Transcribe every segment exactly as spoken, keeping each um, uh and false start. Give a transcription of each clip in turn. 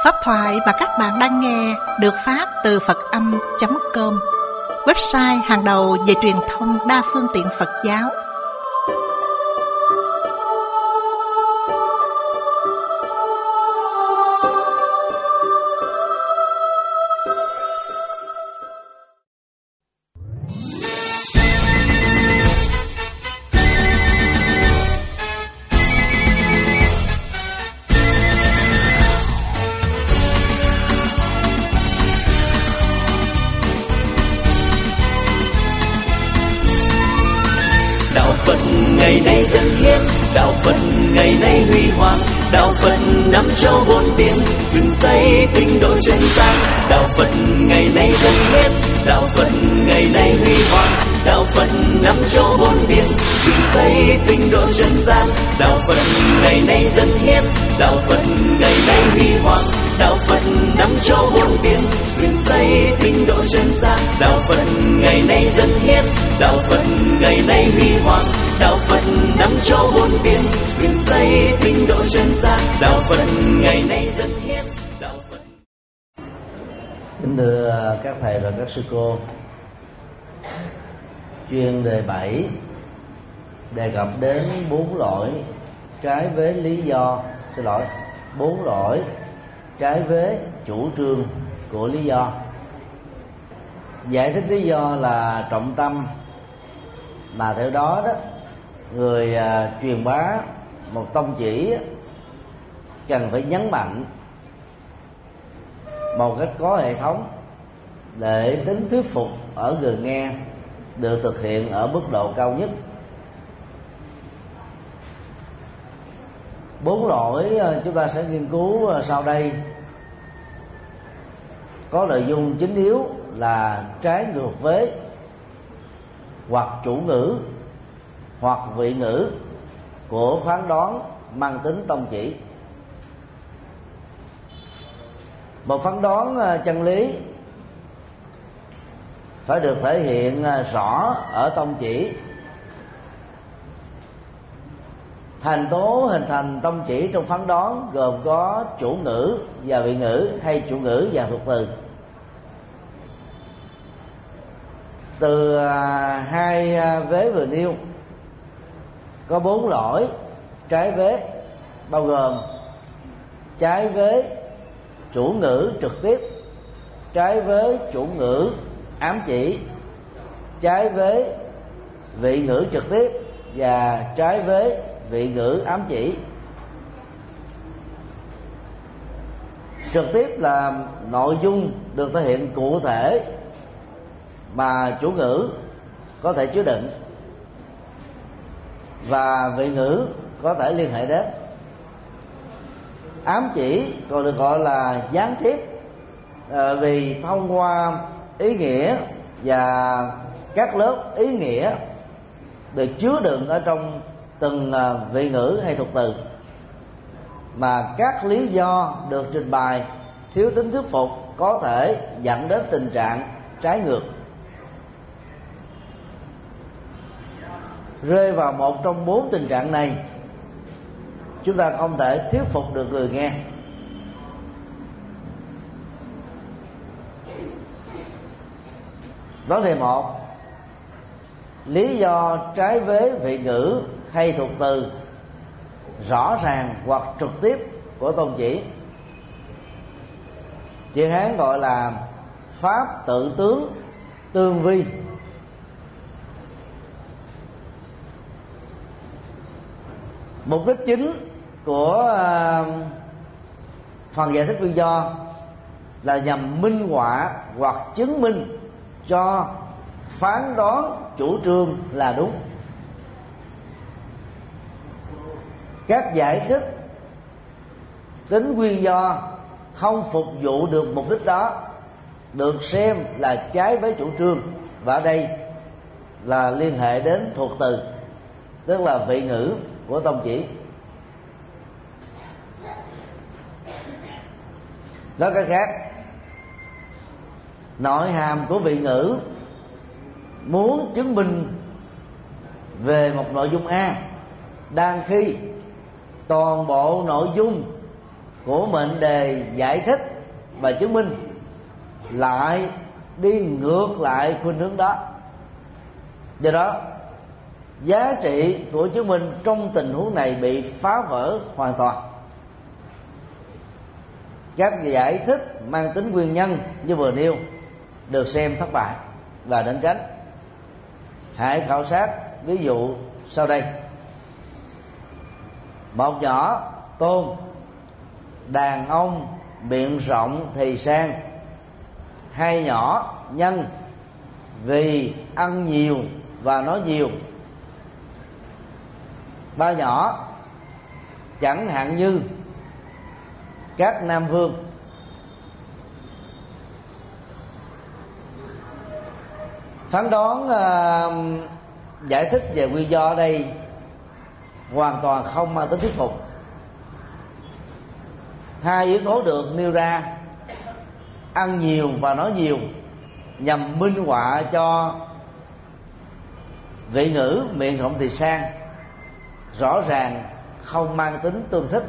Pháp thoại mà các bạn đang nghe được phát từ Phật Âm chấm com, website hàng đầu về truyền thông đa phương tiện Phật giáo. Ngày nay dân hiến, đạo Phật ngày nay huy hoàng, đạo Phật năm châu bốn biển, dựng xây tinh độ chân gian. Đạo Phật ngày nay dân hiến, đạo Phật ngày nay huy hoàng, đạo Phật năm châu bốn biển, dựng xây tinh độ chân gian. Đạo Phật ngày nay dân hiến, đạo Phật ngày nay huy hoàng, đạo Phật năm châu bốn biển, dựng xây tinh độ chân gian. Đạo Phật ngày nay dân hiến, đạo Phật ngày nay huy hoàng, đạo Phật năm châu bốn biển, dựng xây tinh độ chân gian. Đạo Phật ngày nay dân hiến, đạo Phật. Kính thưa các thầy và các sư cô, chuyên đề bảy đề cập đến bốn lỗi trái với lý do, xin lỗi, bốn lỗi trái với chủ trương của lý do. Giải thích lý do là trọng tâm mà theo đó đó người uh, truyền bá một tông chỉ cần phải nhấn mạnh một cách có hệ thống để tính thuyết phục ở người nghe được thực hiện ở mức độ cao nhất. Bốn lỗi uh, chúng ta sẽ nghiên cứu uh, sau đây có nội dung chính yếu là trái ngược với hoặc chủ ngữ hoặc vị ngữ của phán đoán mang tính tông chỉ. Một phán đoán chân lý phải được thể hiện rõ ở tông chỉ. Thành tố hình thành tông chỉ trong phán đoán gồm có chủ ngữ và vị ngữ hay chủ ngữ và thuộc từ. Từ hai vế vừa nêu có bốn lỗi trái vế, bao gồm trái với chủ ngữ trực tiếp, trái với chủ ngữ ám chỉ, trái với vị ngữ trực tiếp và trái với vị ngữ ám chỉ. Trực tiếp là nội dung được thể hiện cụ thể mà chủ ngữ có thể chứa đựng, và vị ngữ có thể liên hệ đến. Ám chỉ còn được gọi là gián tiếp, à, vì thông qua ý nghĩa và các lớp ý nghĩa được chứa đựng ở trong từng vị ngữ hay thuộc từ mà các lý do được trình bày thiếu tính thuyết phục có thể dẫn đến tình trạng trái ngược. Rơi vào một trong bốn tình trạng này, chúng ta không thể thuyết phục được người nghe. Vấn đề một: lý do trái với vị ngữ hay thuộc từ rõ ràng hoặc trực tiếp của tông chỉ. Chữ Hán gọi là pháp tự tướng tương vi. Mục đích chính của uh, phần giải thích nguyên do là nhằm minh họa hoặc chứng minh cho phán đoán chủ trương là đúng. Các giải thích tính nguyên do không phục vụ được mục đích đó được xem là trái với chủ trương, và ở đây là liên hệ đến thuộc từ, tức là vị ngữ của tông chỉ. Nói cách khác, nội hàm của vị ngữ muốn chứng minh về một nội dung A, đang khi toàn bộ nội dung của mệnh đề giải thích và chứng minh lại đi ngược lại khuynh hướng đó. Do đó giá trị của chứng minh trong tình huống này bị phá vỡ hoàn toàn. Các giải thích mang tính nguyên nhân như vừa nêu được xem thất bại và nên tránh. Hãy khảo sát ví dụ sau đây. Một nhỏ tôn, đàn ông miệng rộng thì sang. Hai nhỏ nhân, vì ăn nhiều và nói nhiều. Ba nhỏ chẳng hạn như các nam vương. Phán đoán uh, giải thích về nguyên do ở đây hoàn toàn không mang tính thuyết phục. Hai yếu tố được nêu ra, ăn nhiều và nói nhiều, nhằm minh họa cho vị ngữ miệng rộng thì sang, rõ ràng không mang tính tương thích.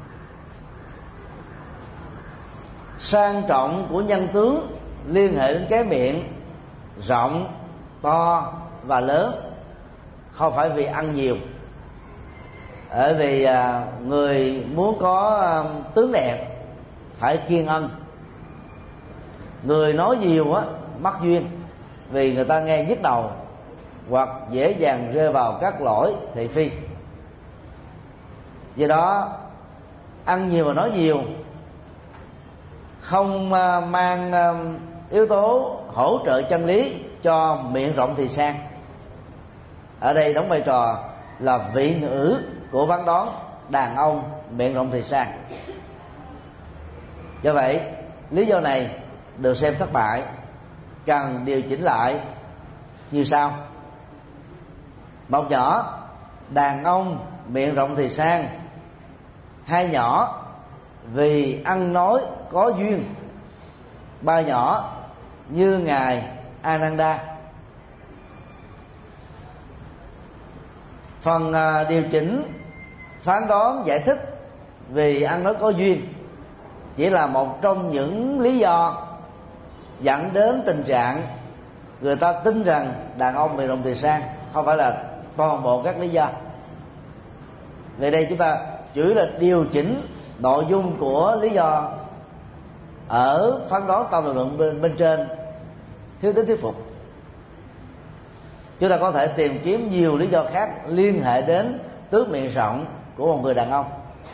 Sang trọng của nhân tướng liên hệ đến cái miệng rộng, to và lớn, không phải vì ăn nhiều. Bởi vì người muốn có tướng đẹp phải kiêng ăn. Người nói nhiều á mắc duyên, vì người ta nghe nhức đầu hoặc dễ dàng rơi vào các lỗi thị phi. Do đó ăn nhiều và nói nhiều không mang yếu tố hỗ trợ chân lý cho miệng rộng thì sang. Ở đây đóng vai trò là vị ngữ của phán đoán đàn ông miệng rộng thì sang. Do vậy lý do này được xem thất bại, cần điều chỉnh lại như sau. Một nhỏ đàn ông miệng rộng thì sang. Hai nhỏ vì ăn nói có duyên. Ba nhỏ như ngài Ananda. Phần uh, điều chỉnh phán đoán giải thích vì ăn nói có duyên chỉ là một trong những lý do dẫn đến tình trạng người ta tin rằng đàn ông miệng rộng thì sang, không phải là toàn bộ các lý do. Về đây chúng ta chủ yếu là điều chỉnh nội dung của lý do ở phán đoán tam lực lượng bên, bên trên thiếu tính thuyết phục. Chúng ta có thể tìm kiếm nhiều lý do khác liên hệ đến tướng miệng rộng của một người đàn ông.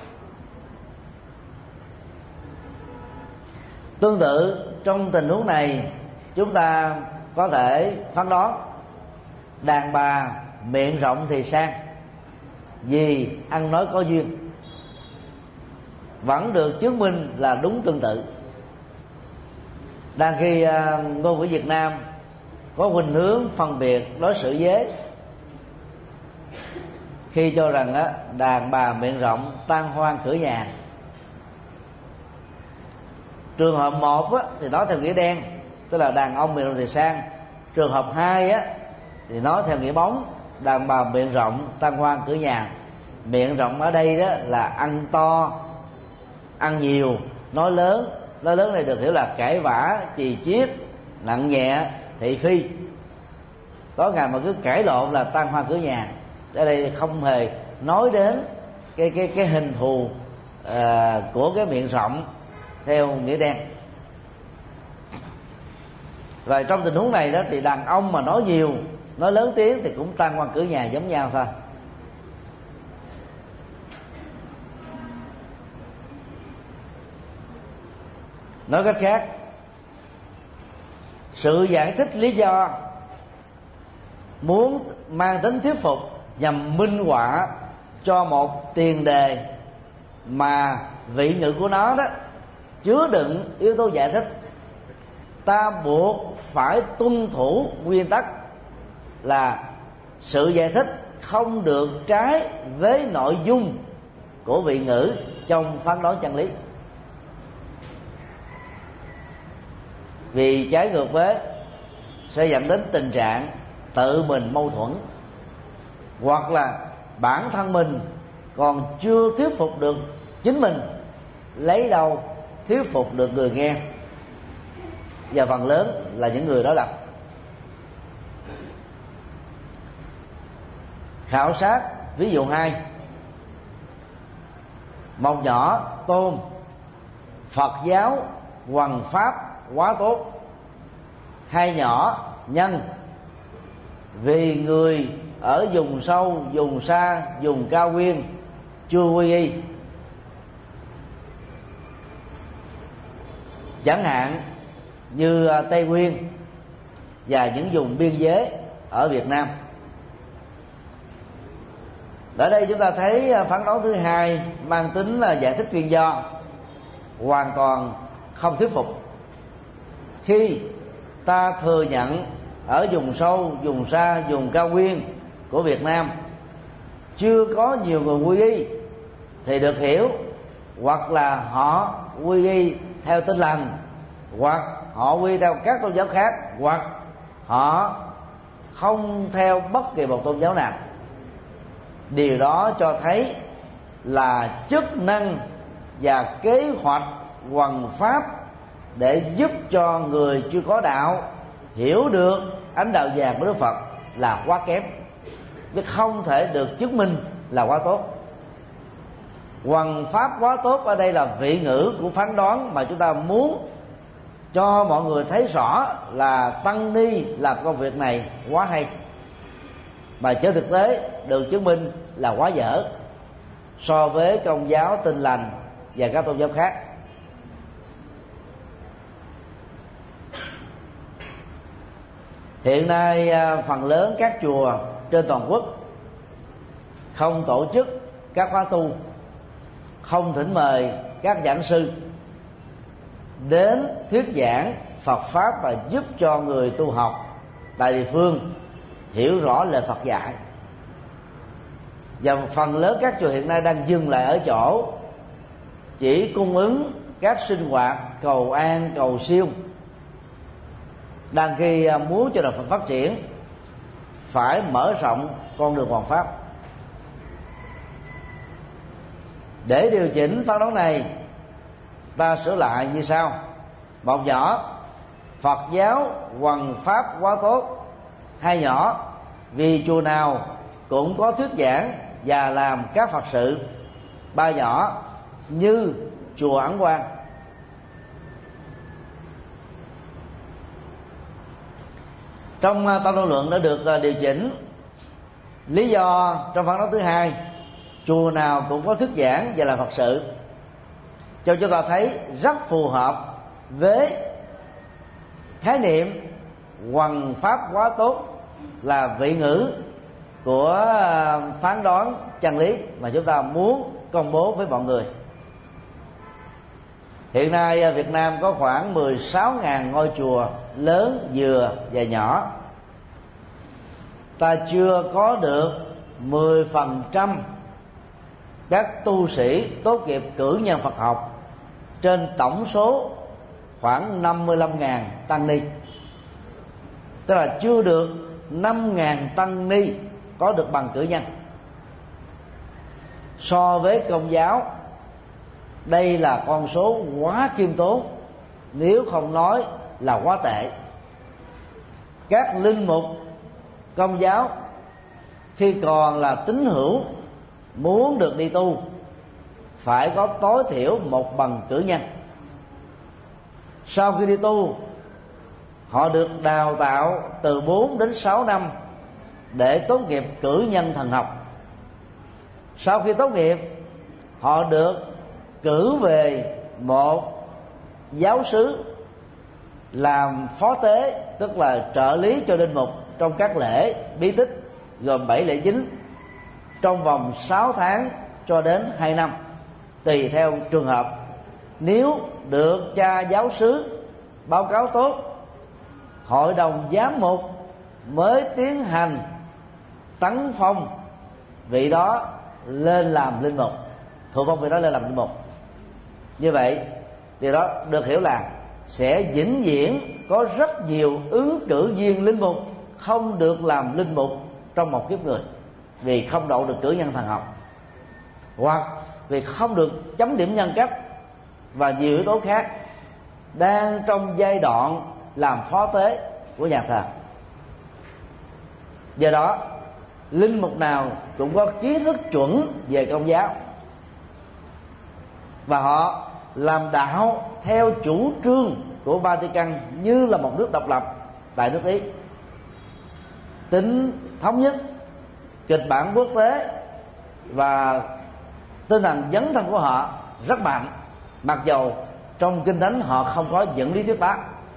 Tương tự trong tình huống này, chúng ta có thể phán đoán đàn bà miệng rộng thì sang vì ăn nói có duyên, vẫn được chứng minh là đúng tương tự. Đang khi uh, ngôn ngữ Việt Nam có khuynh hướng phân biệt đối xử giới khi cho rằng á, đàn bà miệng rộng tan hoang cửa nhà. Trường hợp một á, thì nói theo nghĩa đen, tức là đàn ông miệng rộng thì sang. Trường hợp hai á, thì nói theo nghĩa bóng, đàn bà miệng rộng tan hoang cửa nhà. Miệng rộng ở đây đó là ăn to, ăn nhiều, nói lớn. Nói lớn này được hiểu là cãi vã, chì chiết, nặng nhẹ, thị phi. Có ngày mà cứ cãi lộn là tan hoang cửa nhà. Ở đây không hề nói đến cái cái cái hình thù uh, của cái miệng rộng theo nghĩa đen. Và trong tình huống này đó thì đàn ông mà nói nhiều, nói lớn tiếng thì cũng tan hoang cửa nhà giống nhau thôi. Nói cách khác, sự giải thích lý do muốn mang tính thuyết phục nhằm minh họa cho một tiền đề mà vị ngữ của nó đó chứa đựng yếu tố giải thích, ta buộc phải tuân thủ nguyên tắc là sự giải thích không được trái với nội dung của vị ngữ trong phán đoán chân lý. Vì trái ngược với sẽ dẫn đến tình trạng tự mình mâu thuẫn, hoặc là bản thân mình còn chưa thuyết phục được chính mình lấy đâu thuyết phục được người nghe, và phần lớn là những người đối lập. Khảo sát ví dụ hai: một nhỏ tôn Phật giáo hoằng pháp quá tốt, hai nhỏ nhân vì người ở vùng sâu, vùng xa, vùng cao nguyên chưa quy y. Chẳng hạn như Tây Nguyên và những vùng biên giới ở Việt Nam. Ở đây chúng ta thấy phán đoán thứ hai mang tính là giải thích nguyên do, hoàn toàn không thuyết phục. Khi ta thừa nhận ở vùng sâu, vùng xa, vùng cao nguyên của Việt Nam chưa có nhiều người quy y, thì được hiểu hoặc là họ quy y theo Tin Lành, hoặc họ quy theo các tôn giáo khác, hoặc họ không theo bất kỳ một tôn giáo nào. Điều đó cho thấy là chức năng và kế hoạch hoằng pháp để giúp cho người chưa có đạo hiểu được ánh đạo vàng của Đức Phật là quá kém, chứ không thể được chứng minh là quá tốt. Hoằng pháp quá tốt ở đây là vị ngữ của phán đoán mà chúng ta muốn cho mọi người thấy rõ là tăng ni làm công việc này quá hay, mà trên thực tế được chứng minh là quá dở so với Công giáo, Tin Lành và các tôn giáo khác. Hiện nay phần lớn các chùa trên toàn quốc không tổ chức các khóa tu, không thỉnh mời các giảng sư đến thuyết giảng Phật pháp và giúp cho người tu học tại địa phương hiểu rõ lời Phật dạy. Và phần lớn các chùa hiện nay đang dừng lại ở chỗ chỉ cung ứng các sinh hoạt cầu an, cầu siêu, đang khi muốn cho đạo Phật phát triển phải mở rộng con đường hoằng pháp. Để điều chỉnh phán đoán này, ta sửa lại như sau: một nhỏ Phật giáo hoằng pháp quá tốt, hai nhỏ vì chùa nào cũng có thuyết giảng và làm các Phật sự, ba nhỏ như chùa Ấn Quang. Trong tâm luận luận đã được điều chỉnh lý do trong phán đoán thứ hai, chùa nào cũng có thuyết giảng và làm Phật sự, cho chúng ta thấy rất phù hợp với khái niệm hoằng pháp quá tốt là vị ngữ của phán đoán chân lý mà chúng ta muốn công bố với mọi người. Hiện nay Việt Nam có khoảng mười sáu nghìn ngôi chùa lớn, vừa và nhỏ. Ta chưa có được mười phần trăm các tu sĩ tốt nghiệp cử nhân Phật học trên tổng số khoảng năm mươi lăm nghìn tăng ni. Tức là chưa được năm nghìn tăng ni có được bằng cử nhân. So với Công giáo, đây là con số quá khiêm tốn, nếu không nói là quá tệ. Các linh mục Công giáo khi còn là tín hữu muốn được đi tu phải có tối thiểu một bằng cử nhân. Sau khi đi tu, họ được đào tạo từ bốn đến sáu năm để tốt nghiệp cử nhân thần học. Sau khi tốt nghiệp, họ được cử về một giáo xứ làm phó tế, tức là trợ lý cho linh mục trong các lễ bí tích gồm bảy lễ chính, trong vòng sáu tháng cho đến hai năm tùy theo trường hợp. Nếu được cha giáo xứ báo cáo tốt, hội đồng giám mục mới tiến hành tấn phong vị đó lên làm linh mục, thụ phong vị đó lên làm linh mục. Như vậy điều đó được hiểu là sẽ vĩnh viễn có rất nhiều ứng cử viên linh mục không được làm linh mục trong một kiếp người, vì không đậu được cử nhân thần học, hoặc vì không được chấm điểm nhân cách và nhiều yếu tố khác đang trong giai đoạn làm phó tế của nhà thờ. Do đó linh mục nào cũng có kiến thức chuẩn về Công giáo, và họ làm đạo theo chủ trương của Vatican như là một nước độc lập tại nước Ý. Tính thống nhất, kịch bản quốc tế và tinh thần dấn thân của họ rất mạnh, mặc dầu trong kinh thánh họ không có dẫn lý thuyết đó.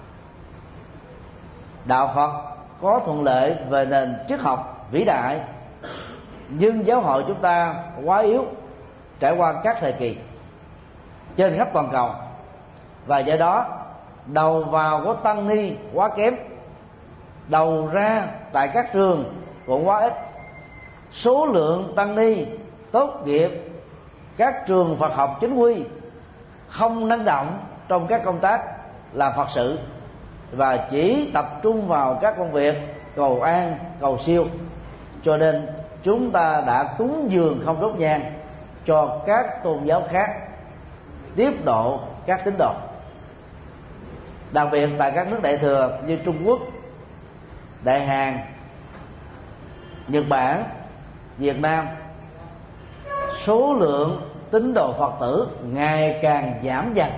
Đạo Phật có thuận lợi về nền triết học vĩ đại, nhưng giáo hội chúng ta quá yếu trải qua các thời kỳ trên khắp toàn cầu, và do đó đầu vào của tăng ni quá kém, đầu ra tại các trường cũng quá ít. Số lượng tăng ni tốt nghiệp các trường Phật học chính quy không năng động trong các công tác làm Phật sự, và chỉ tập trung vào các công việc cầu an, cầu siêu. Cho nên chúng ta đã cúng dường không đốt nhang cho các tôn giáo khác tiếp độ các tín đồ. Đặc biệt tại các nước đại thừa như Trung Quốc, Đại Hàn, Nhật Bản, Việt Nam, số lượng tín đồ Phật tử ngày càng giảm dần.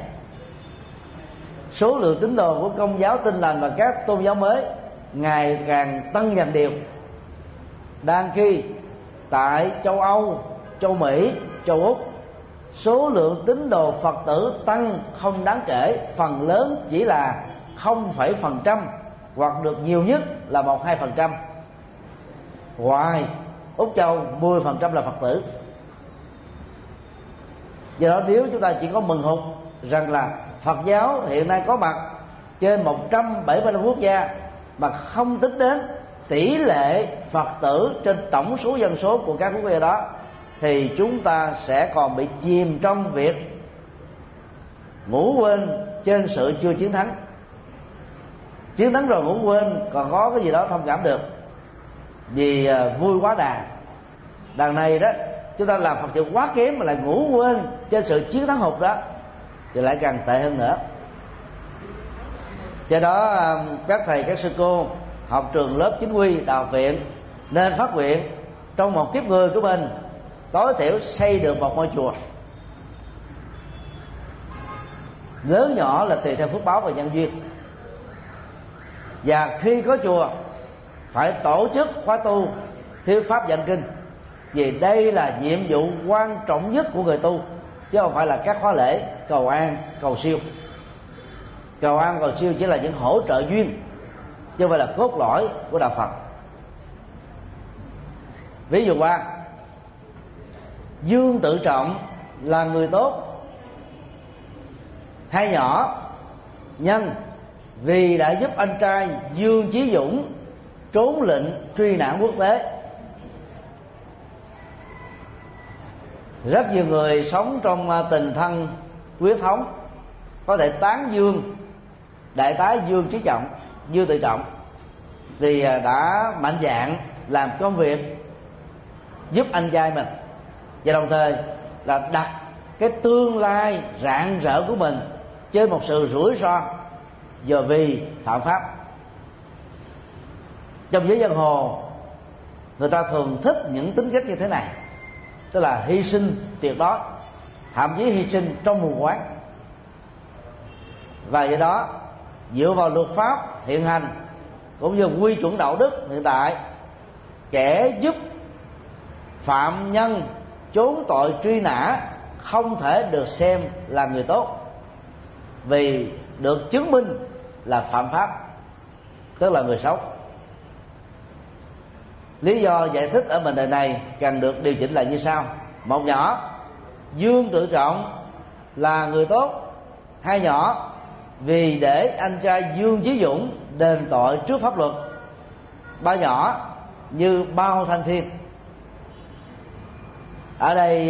Số lượng tín đồ của Công giáo Tin Lành và các tôn giáo mới ngày càng tăng dần đều. Đang khi tại châu Âu, châu Mỹ, châu Úc, số lượng tín đồ Phật tử tăng không đáng kể, phần lớn chỉ là không phẩy phần trăm hoặc được nhiều nhất là một hai phần trăm. Ngoài Úc Châu mười phần trăm là Phật tử. Do đó nếu chúng ta chỉ có mừng hụt rằng là Phật giáo hiện nay có mặt trên một trăm bảy mươi lăm quốc gia mà không tính đến tỷ lệ Phật tử trên tổng số dân số của các quốc gia đó, thì chúng ta sẽ còn bị chìm trong việc ngủ quên trên sự chưa chiến thắng. Chiến thắng rồi ngủ quên còn có cái gì đó thông cảm được, vì vui quá đà. Đằng này đó chúng ta làm Phật sự quá kém mà lại ngủ quên trên sự chiến thắng hụt đó, thì lại càng tệ hơn nữa. Do đó các thầy các sư cô học trường lớp chính quy, đạo viện nên phát nguyện trong một kiếp người của mình tối thiểu xây được một ngôi chùa. Lớn nhỏ là tùy theo phước báo và nhân duyên. Và khi có chùa phải tổ chức khóa tu thuyết pháp giảng kinh, vì đây là nhiệm vụ quan trọng nhất của người tu, chứ không phải là các khóa lễ cầu an, cầu siêu. Cầu an, cầu siêu chỉ là những hỗ trợ duyên, chứ không phải là cốt lõi của đạo Phật. Ví dụ ba, Dương Tự Trọng là người tốt. Hai nhỏ, Nhân vì đã giúp anh trai Dương Chí Dũng trốn lệnh truy nã quốc tế. Rất nhiều người sống trong tình thân huyết thống có thể tán dương đại tá Dương Chí Trọng, Dương Tự Trọng, vì đã mạnh dạn làm công việc giúp anh trai mình, và đồng thời là đặt cái tương lai rạng rỡ của mình trên một sự rủi ro giờ vì phạm pháp. Trong giới giang hồ, người ta thường thích những tính cách như thế này, tức là hy sinh tuyệt đối, thậm chí hy sinh trong mù quáng. Và do đó dựa vào luật pháp hiện hành cũng như quy chuẩn đạo đức hiện tại, kẻ giúp phạm nhân trốn tội truy nã không thể được xem là người tốt, vì được chứng minh là phạm pháp, tức là người xấu. Lý do giải thích ở mệnh đề này cần được điều chỉnh lại như sau. Một nhỏ, Dương Tự Trọng là người tốt. Hai nhỏ, vì để anh trai Dương Chí Dũng đền tội trước pháp luật. Ba nhỏ, như bao thanh thiên. Ở đây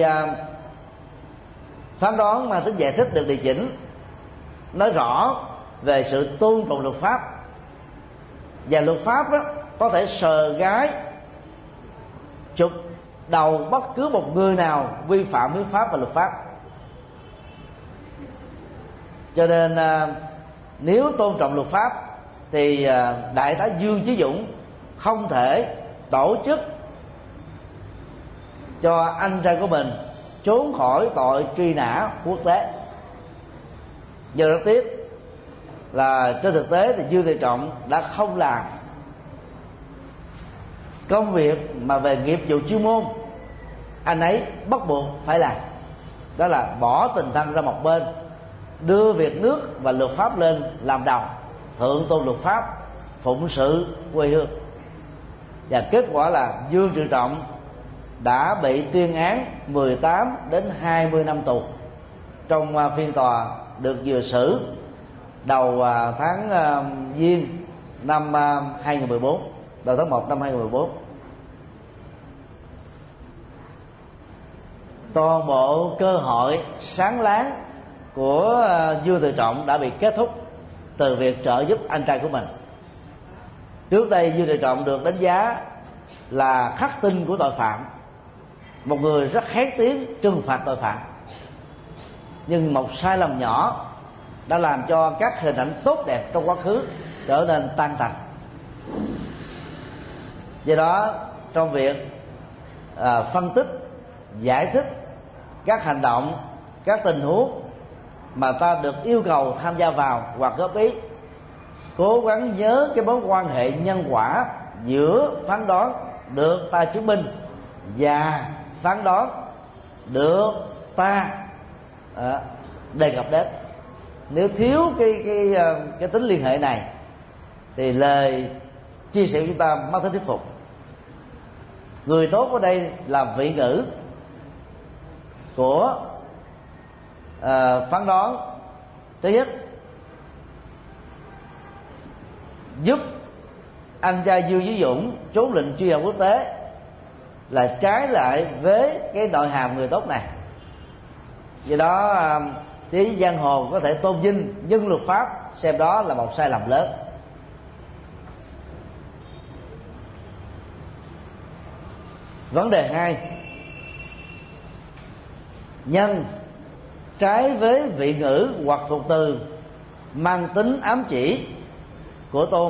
phán đoán mang tính giải thích được điều chỉnh, nói rõ về sự tôn trọng luật pháp. Và luật pháp đó có thể sờ gái chụp đầu bất cứ một người nào vi phạm hiến pháp và luật pháp. Cho nên à, nếu tôn trọng luật pháp thì à, Đại tá Dương Chí Dũng không thể tổ chức cho anh trai của mình trốn khỏi tội truy nã quốc tế. Giờ rất tiếc là trên thực tế thì Dương Thị Trọng đã không làm công việc mà về nghiệp vụ chuyên môn anh ấy bắt buộc phải làm, đó là bỏ tình thân ra một bên, đưa việc nước và luật pháp lên làm đầu, thượng tôn luật pháp, phụng sự quê hương. Và kết quả là Dương Thị Trọng đã bị tuyên án mười tám đến hai mươi năm tù trong phiên tòa được vừa xử đầu tháng Giêng năm hai nghìn mười bốn, đầu tháng một năm hai nghìn mười bốn. Toàn bộ cơ hội sáng láng của Dương Thị Trọng đã bị kết thúc từ việc trợ giúp anh trai của mình. Trước đây Dương Thị Trọng được đánh giá là khắc tinh của tội phạm, một người rất khét tiếng trừng phạt tội phạm, nhưng một sai lầm nhỏ đã làm cho các hình ảnh tốt đẹp trong quá khứ trở nên tan tành. Do đó trong việc à, phân tích, giải thích các hành động, các tình huống mà ta được yêu cầu tham gia vào hoặc góp ý, cố gắng nhớ cái mối quan hệ nhân quả giữa phán đoán được ta chứng minh và phán đoán được ta à, đề cập đến. Nếu thiếu cái cái cái tính liên hệ này thì lời chia sẻ của chúng ta mất tính thuyết phục. Người tốt ở đây là vị ngữ của à, phán đoán. Thứ nhất, giúp anh trai Dương Chí Dũng trốn lệnh truy nã quốc tế là trái lại với cái nội hàm người tốt này. Do đó tí giang hồ có thể tôn vinh, nhưng luật pháp xem đó là một sai lầm lớn. Vấn đề hai, nhân trái với vị ngữ hoặc thuộc từ mang tính ám chỉ của tôn.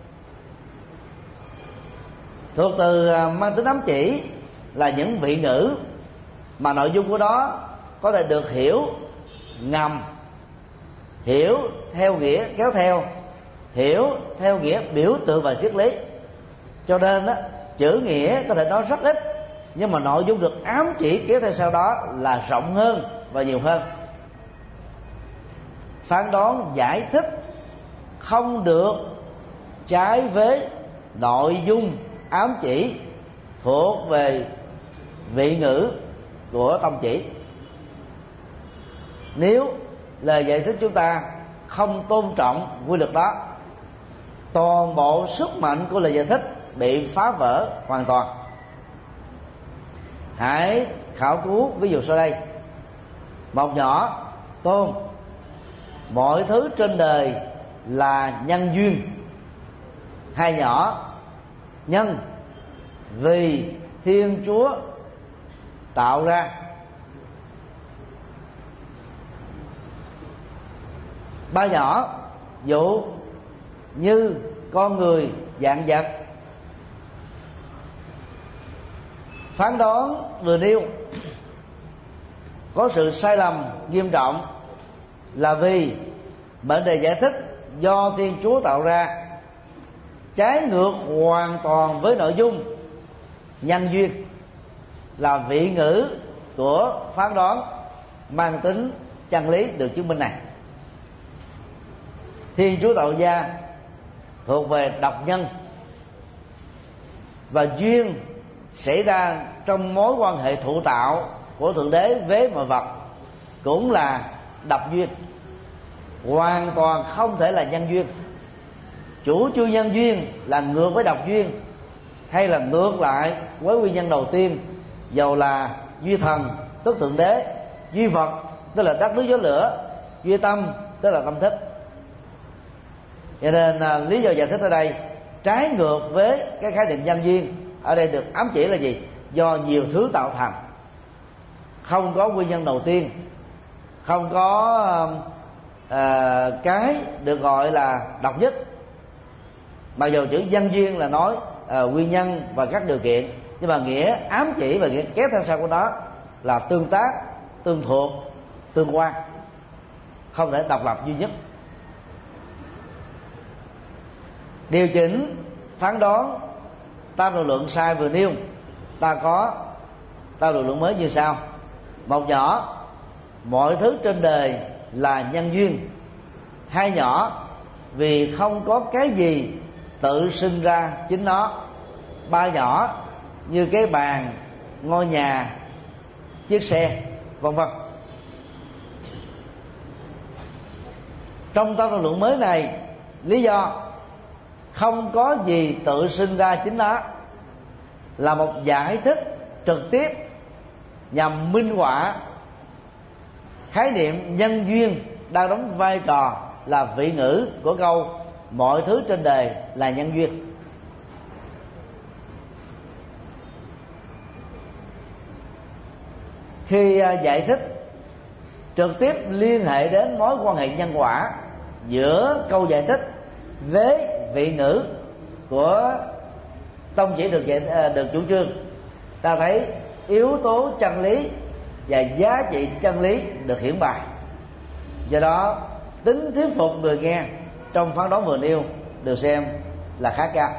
Thuộc từ mang tính ám chỉ là những vị ngữ mà nội dung của đó có thể được hiểu ngầm, hiểu theo nghĩa kéo theo, hiểu theo nghĩa biểu tượng và triết lý. Cho nên đó, chữ nghĩa có thể nói rất ít, nhưng mà nội dung được ám chỉ kéo theo sau đó là rộng hơn và nhiều hơn. Phán đoán giải thích không được trái với nội dung ám chỉ thuộc về vị ngữ của tông chỉ. Nếu lời giải thích chúng ta không tôn trọng quy luật đó, toàn bộ sức mạnh của lời giải thích bị phá vỡ hoàn toàn. Hãy khảo cứu ví dụ sau đây. Một nhỏ tôn: mọi thứ trên đời là nhân duyên. Hai nhỏ: nhân vì Thiên Chúa tạo ra. Ba nhỏ: dụ như con người dạng vật. Phán đoán vừa nêu có sự sai lầm nghiêm trọng là vì mệnh đề giải thích do Thiên Chúa tạo ra trái ngược hoàn toàn với nội dung nhân duyên là vị ngữ của phán đoán mang tính chân lý được chứng minh này. Thiên Chúa tạo ra thuộc về độc nhân, và duyên xảy ra trong mối quan hệ thụ tạo của Thượng Đế với mọi vật cũng là độc duyên, hoàn toàn không thể là nhân duyên. Chủ trương nhân duyên là ngược với độc duyên, hay là ngược lại với nguyên nhân đầu tiên, dầu là duy thần tức Thượng Đế, duy vật tức là đất nước gió lửa, duy tâm tức là tâm thức. Cho nên à, lý do giải thích ở đây trái ngược với cái khái niệm nhân duyên. Ở đây được ám chỉ là gì? Do nhiều thứ tạo thành, không có nguyên nhân đầu tiên, không có à, cái được gọi là độc nhất. Mặc dù chữ nhân duyên là nói à, nguyên nhân và các điều kiện, nhưng mà nghĩa ám chỉ và nghĩa kéo theo sau của nó là tương tác, tương thuộc, tương quan, không thể độc lập duy nhất. Điều chỉnh phán đoán tam lực lượng sai vừa nêu, ta có tam lực lượng mới như sau. Một nhỏ, mọi thứ trên đời là nhân duyên. Hai nhỏ, vì không có cái gì tự sinh ra chính nó. Ba nhỏ, như cái bàn, ngôi nhà, chiếc xe, vân vân. Trong tam lực lượng mới này, lý do không có gì tự sinh ra chính nó là một giải thích trực tiếp nhằm minh họa khái niệm nhân duyên đang đóng vai trò là vị ngữ của câu mọi thứ trên đời là nhân duyên. Khi giải thích trực tiếp liên hệ đến mối quan hệ nhân quả giữa câu giải thích với vị ngữ của tông chỉ được dạy, được chủ trương, ta thấy yếu tố chân lý và giá trị chân lý được hiển bày. Do đó tính thuyết phục người nghe trong phán đoán vừa nêu được xem là khá cao.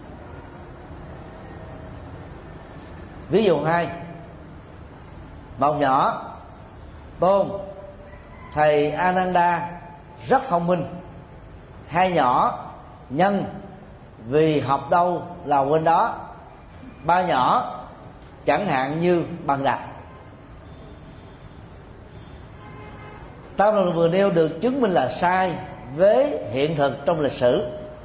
Ví dụ hai, một nhỏ, Tôn, thầy Ananda rất thông minh. Hai nhỏ, Nhân, vì học đâu là quên đó. Ba nhỏ, chẳng hạn như bằng đặt. Tam lực vừa nêu được chứng minh là sai với hiện thực trong lịch sử.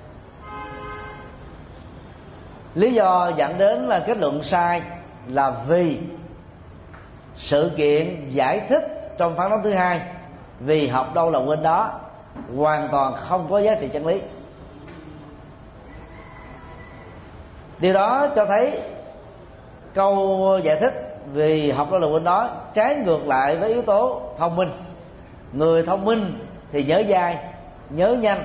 Lý do dẫn đến là kết luận sai là vì sự kiện giải thích trong phán đoán thứ hai, vì học đâu là quên đó, hoàn toàn không có giá trị chân lý. Điều đó cho thấy câu giải thích vì học đâu là quên đó trái ngược lại với yếu tố thông minh. Người thông minh thì nhớ dai, nhớ nhanh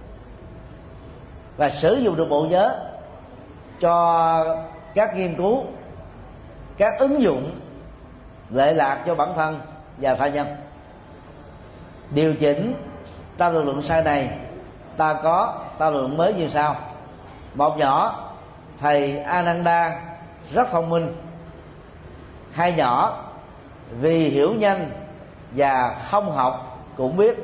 và sử dụng được bộ nhớ cho các nghiên cứu, các ứng dụng lệ lạc cho bản thân và tha nhân. Điều chỉnh tam lực lượng sai này, ta có tam lực lượng mới như sau. Một nhỏ, thầy Ananda rất thông minh. Hai nhỏ, vì hiểu nhanh và không học cũng biết.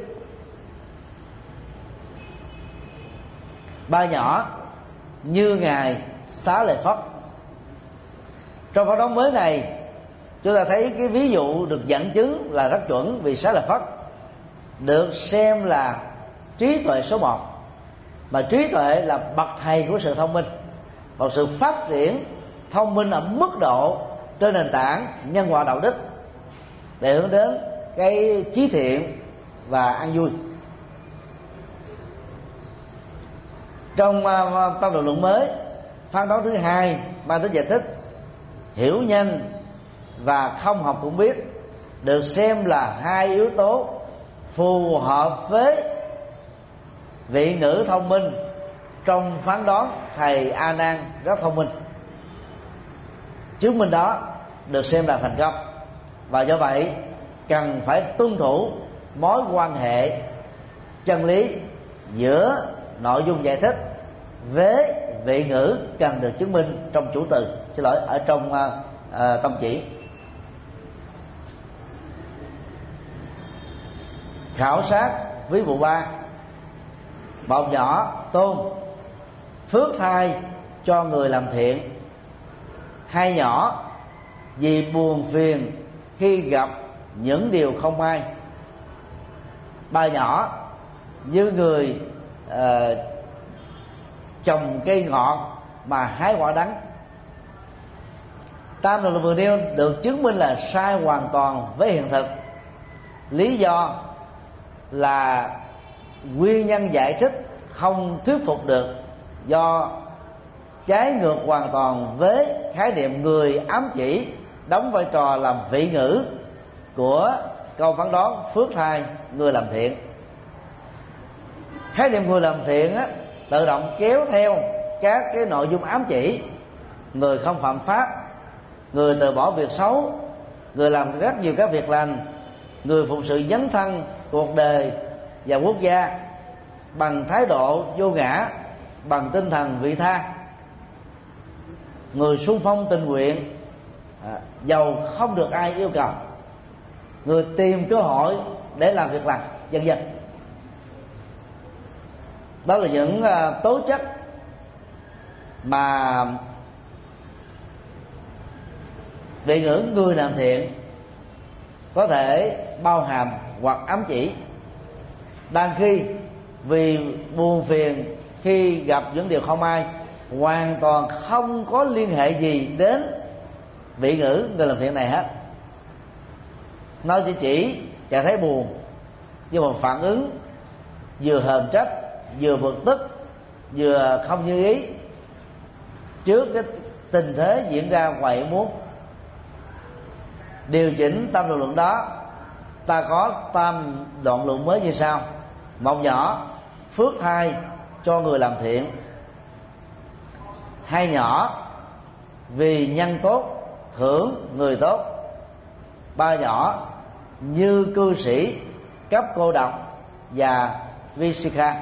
Ba nhỏ, như ngài Xá Lợi Phất. Trong phán đoán mới này, chúng ta thấy cái ví dụ được dẫn chứng là rất chuẩn, vì Xá Lợi Phất được xem là trí tuệ số một, mà trí tuệ là bậc thầy của sự thông minh, một sự phát triển thông minh ở mức độ trên nền tảng nhân quả đạo đức để hướng đến cái trí thiện và an vui. Trong uh, tam lực lượng mới, phán đoán thứ hai mang tính giải thích hiểu nhanh và không học cũng biết được xem là hai yếu tố phù hợp với vị ngữ thông minh trong phán đoán thầy A Nan rất thông minh. Chứng minh đó được xem là thành công, và do vậy cần phải tuân thủ mối quan hệ chân lý giữa nội dung giải thích với vị ngữ cần được chứng minh trong chủ từ, xin lỗi, ở trong uh, uh, tông chỉ. Khảo sát ví dụ ba. Một nhỏ, Tôn, phước thai cho người làm thiện. Hai nhỏ, vì buồn phiền khi gặp những điều không may. Ba nhỏ, như người uh, trồng cây ngọt mà hái quả đắng. Tam lực lượng vừa nêu được chứng minh là sai hoàn toàn với hiện thực. Lý do là nguyên nhân giải thích không thuyết phục được, do trái ngược hoàn toàn với khái niệm người ám chỉ đóng vai trò làm vị ngữ của câu phán đoán phước thai người làm thiện. khái niệm người làm thiện á, tự động kéo theo các cái nội dung ám chỉ: người không phạm pháp, người từ bỏ việc xấu, người làm rất nhiều các việc lành, người phụng sự dấn thân cuộc đời và quốc gia bằng thái độ vô ngã, bằng tinh thần vị tha, người xung phong tình nguyện à, dầu không được ai yêu cầu, người tìm cơ hội để làm việc lành, vân vân. Đó là những uh, tố chất mà vị ngữ người làm thiện có thể bao hàm hoặc ám chỉ. Đang khi vì buồn phiền khi gặp những điều không may, hoàn toàn không có liên hệ gì đến vị ngữ người làm thiện này hết. Nó chỉ chỉ trạng thấy buồn, nhưng mà phản ứng vừa hờn trách, vừa bực tức, vừa không như ý trước cái tình thế diễn ra ngoài ý muốn. Điều chỉnh tâm lực lượng đó, ta có tam đoạn luận mới như sau: một nhỏ, phước thai cho người làm thiện; hai nhỏ, vì nhân tốt thưởng người tốt; ba nhỏ, như cư sĩ cấp cô độc và Visika.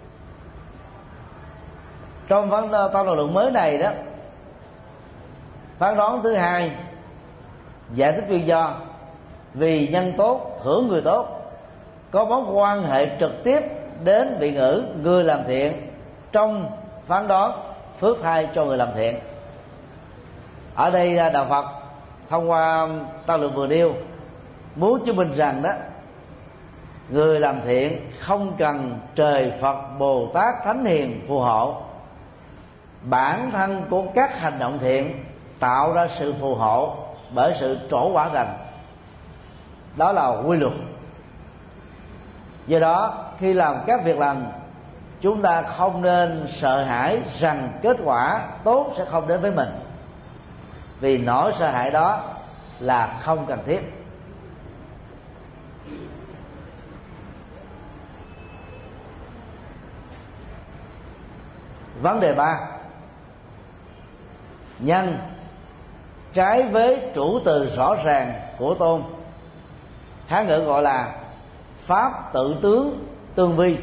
Trong phán tam đoạn luận mới này đó, phán đoán thứ hai giải thích nguyên do vì nhân tốt thưởng người tốt có mối quan hệ trực tiếp đến vị ngữ người làm thiện trong phán đoán phước thai cho người làm thiện. Ở đây Đạo Phật thông qua tam luận vừa nêu muốn chứng minh rằng đó, người làm thiện không cần trời Phật Bồ Tát Thánh Hiền phù hộ, bản thân của các hành động thiện tạo ra sự phù hộ bởi sự trổ quả rành. Đó là quy luật. Do đó khi làm các việc lành, chúng ta không nên sợ hãi rằng kết quả tốt sẽ không đến với mình, vì nỗi sợ hãi đó là không cần thiết. Vấn đề ba: nhân trái với chủ từ rõ ràng của tôn. Hán ngữ gọi là pháp tự tướng tương vi.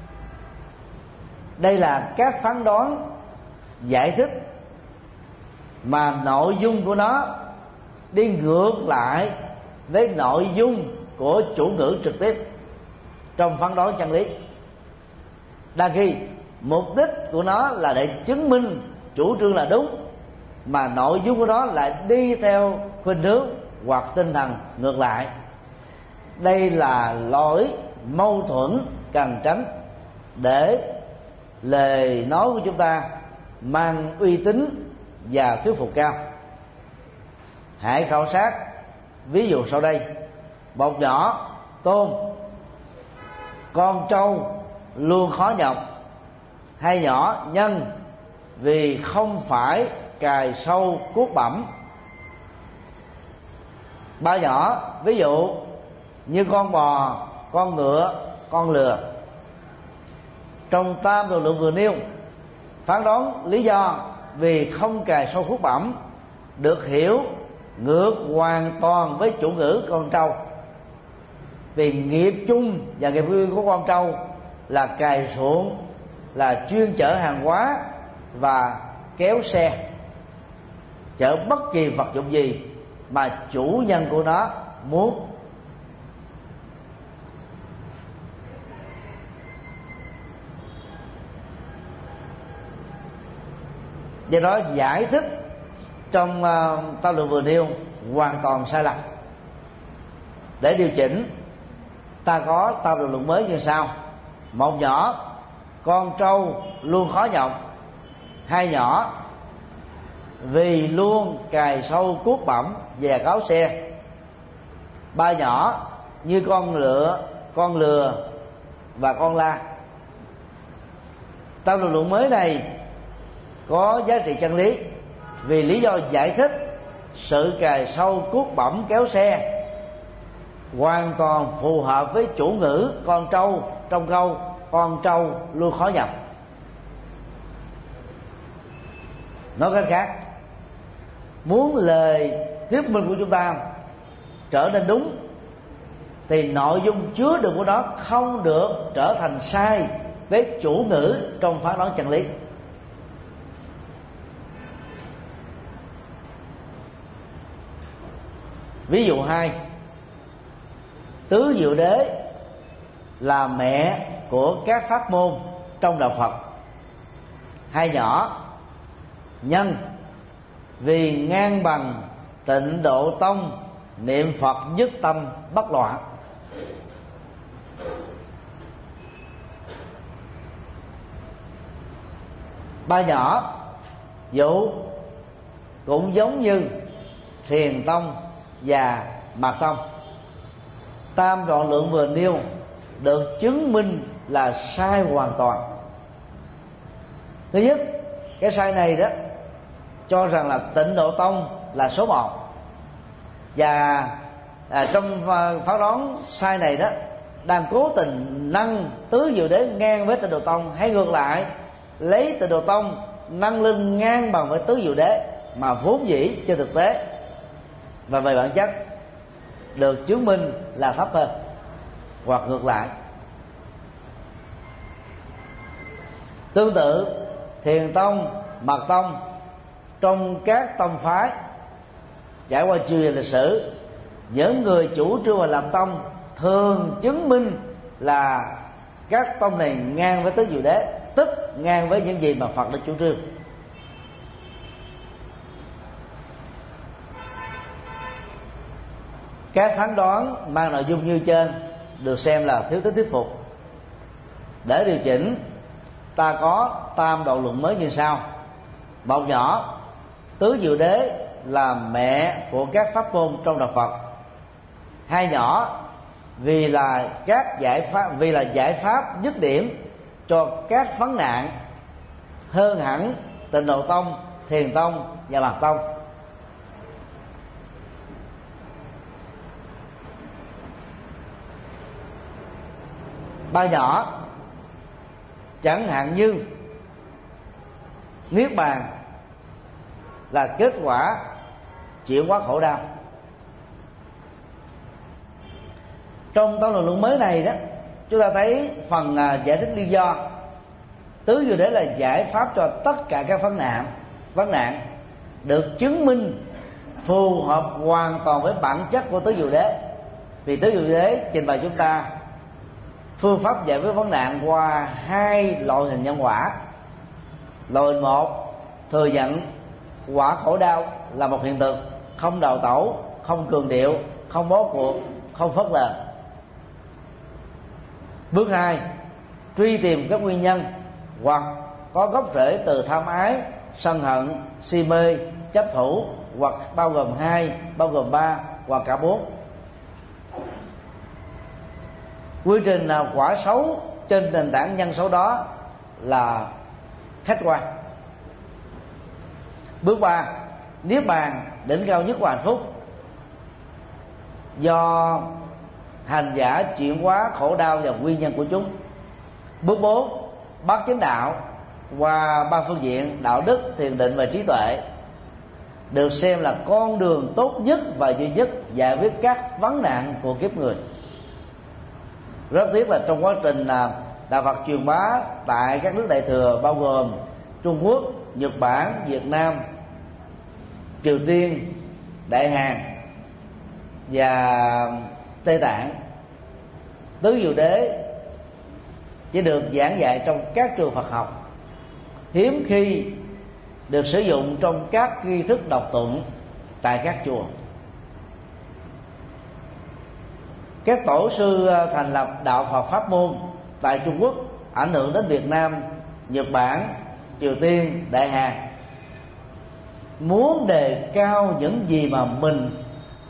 Đây là các phán đoán giải thích mà nội dung của nó đi ngược lại với nội dung của chủ ngữ trực tiếp trong phán đoán chân lý. Đa khi mục đích của nó là để chứng minh chủ trương là đúng, mà nội dung của nó lại đi theo khuynh hướng hoặc tinh thần ngược lại. Đây là lỗi mâu thuẫn cần tránh để lời nói của chúng ta mang uy tín và thuyết phục cao. Hãy khảo sát ví dụ sau đây: một nhỏ, tôm; con trâu luôn khó nhọc; hai nhỏ, nhân, vì không phải cài sâu cuốc bẩm; ba nhỏ, ví dụ như con bò, con ngựa, con lừa. Trong tam đoạn luận vừa nêu, phán đoán lý do vì không cài sâu cuốc bẩm được hiểu ngược hoàn toàn với chủ ngữ con trâu, vì nghiệp chung và nghiệp nguyên của con trâu là cài ruộng, là chuyên chở hàng hóa và kéo xe, chở bất kỳ vật dụng gì mà chủ nhân của nó muốn. Do đó giải thích trong uh, tam luận vừa nêu hoàn toàn sai lầm. Để điều chỉnh, ta có tam luận mới như sau: một nhỏ, con trâu luôn khó nhọc; hai nhỏ, vì luôn cài sâu cuốc bẩm và cáo xe; ba nhỏ, như con lựa, con lừa và con la. Tam luận luận mới này có giá trị chân lý vì lý do giải thích sự cài sâu cuốc bẩm kéo xe hoàn toàn phù hợp với chủ ngữ con trâu trong câu con trâu luôn khó nhập. Nói cách khác, muốn lời thuyết minh của chúng ta trở nên đúng thì nội dung chứa đựng của nó không được trở thành sai với chủ ngữ trong phán đoán chân lý. Ví dụ hai, tứ diệu đế là mẹ của các pháp môn trong đạo Phật. Hai nhỏ, nhân vì ngang bằng Tịnh Độ Tông niệm Phật nhất tâm bất loạn. Ba nhỏ, dụ cũng giống như Thiền Tông và Mạt Tông. Tam đoạn lượng vừa nêu được chứng minh là sai hoàn toàn. Thứ nhất, cái sai này đó cho rằng là Tịnh Độ Tông là số một, và à, trong phán đoán sai này đó đang cố tình nâng tứ diệu đế ngang với Tịnh Độ Tông, hay ngược lại lấy Tịnh Độ Tông nâng lên ngang bằng với tứ diệu đế, mà vốn dĩ trên thực tế và về bản chất được chứng minh là thấp hơn, hoặc ngược lại. Tương tự, Thiền Tông, Mạt Tông trong các tông phái trải qua chiều dài lịch sử, những người chủ trương và làm tông thường chứng minh là các tông này ngang với tứ diệu đế, tức ngang với những gì mà Phật đã chủ trương. Các phán đoán mang nội dung như trên được xem là thiếu tính thuyết phục. Để điều chỉnh, ta có tam đoạn luận mới như sau. Một nhỏ, tứ diệu đế là mẹ của các pháp môn trong đạo Phật. Hai nhỏ, vì là các giải pháp vì là giải pháp dứt điểm cho các vấn nạn hơn hẳn Tịnh Độ Tông, Thiền Tông và Mạt Tông. Ba nhỏ, chẳng hạn như niết bàn là kết quả chuyển hóa khổ đau. Trong tông luận mới này đó, chúng ta thấy phần giải thích lý do tứ diệu đế là giải pháp cho tất cả các vấn nạn vấn nạn được chứng minh phù hợp hoàn toàn với bản chất của tứ diệu đế. Vì tứ diệu đế trình bày chúng ta phương pháp giải quyết vấn nạn qua hai loại hình nhân quả. Loại một, thừa nhận quả khổ đau là một hiện tượng, không đào tẩu, không cường điệu, không bó cuộc, không phớt lờ. Bước hai, truy tìm các nguyên nhân hoặc có gốc rễ từ tham ái, sân hận, si mê, chấp thủ, hoặc bao gồm hai, bao gồm ba, hoặc cả bốn. Quy trình nào quả xấu trên nền tảng nhân xấu đó là khách quan. Bước ba, niết bàn đỉnh cao nhất của hạnh phúc do hành giả chuyển hóa khổ đau và nguyên nhân của chúng. Bước bốn, bát chánh đạo qua ba phương diện đạo đức, thiền định và trí tuệ được xem là con đường tốt nhất và duy nhất giải quyết các vấn nạn của kiếp người. Rất tiếc là trong quá trình đạo Phật truyền bá tại các nước Đại thừa bao gồm Trung Quốc, Nhật Bản, Việt Nam, Triều Tiên, Đại Hàn và Tây Tạng, tứ diệu đế chỉ được giảng dạy trong các trường Phật học, hiếm khi được sử dụng trong các nghi thức đọc tụng tại các chùa. Các tổ sư thành lập đạo Phật pháp môn tại Trung Quốc ảnh hưởng đến Việt Nam, Nhật Bản, Triều Tiên, Đại Hàn, muốn đề cao những gì mà mình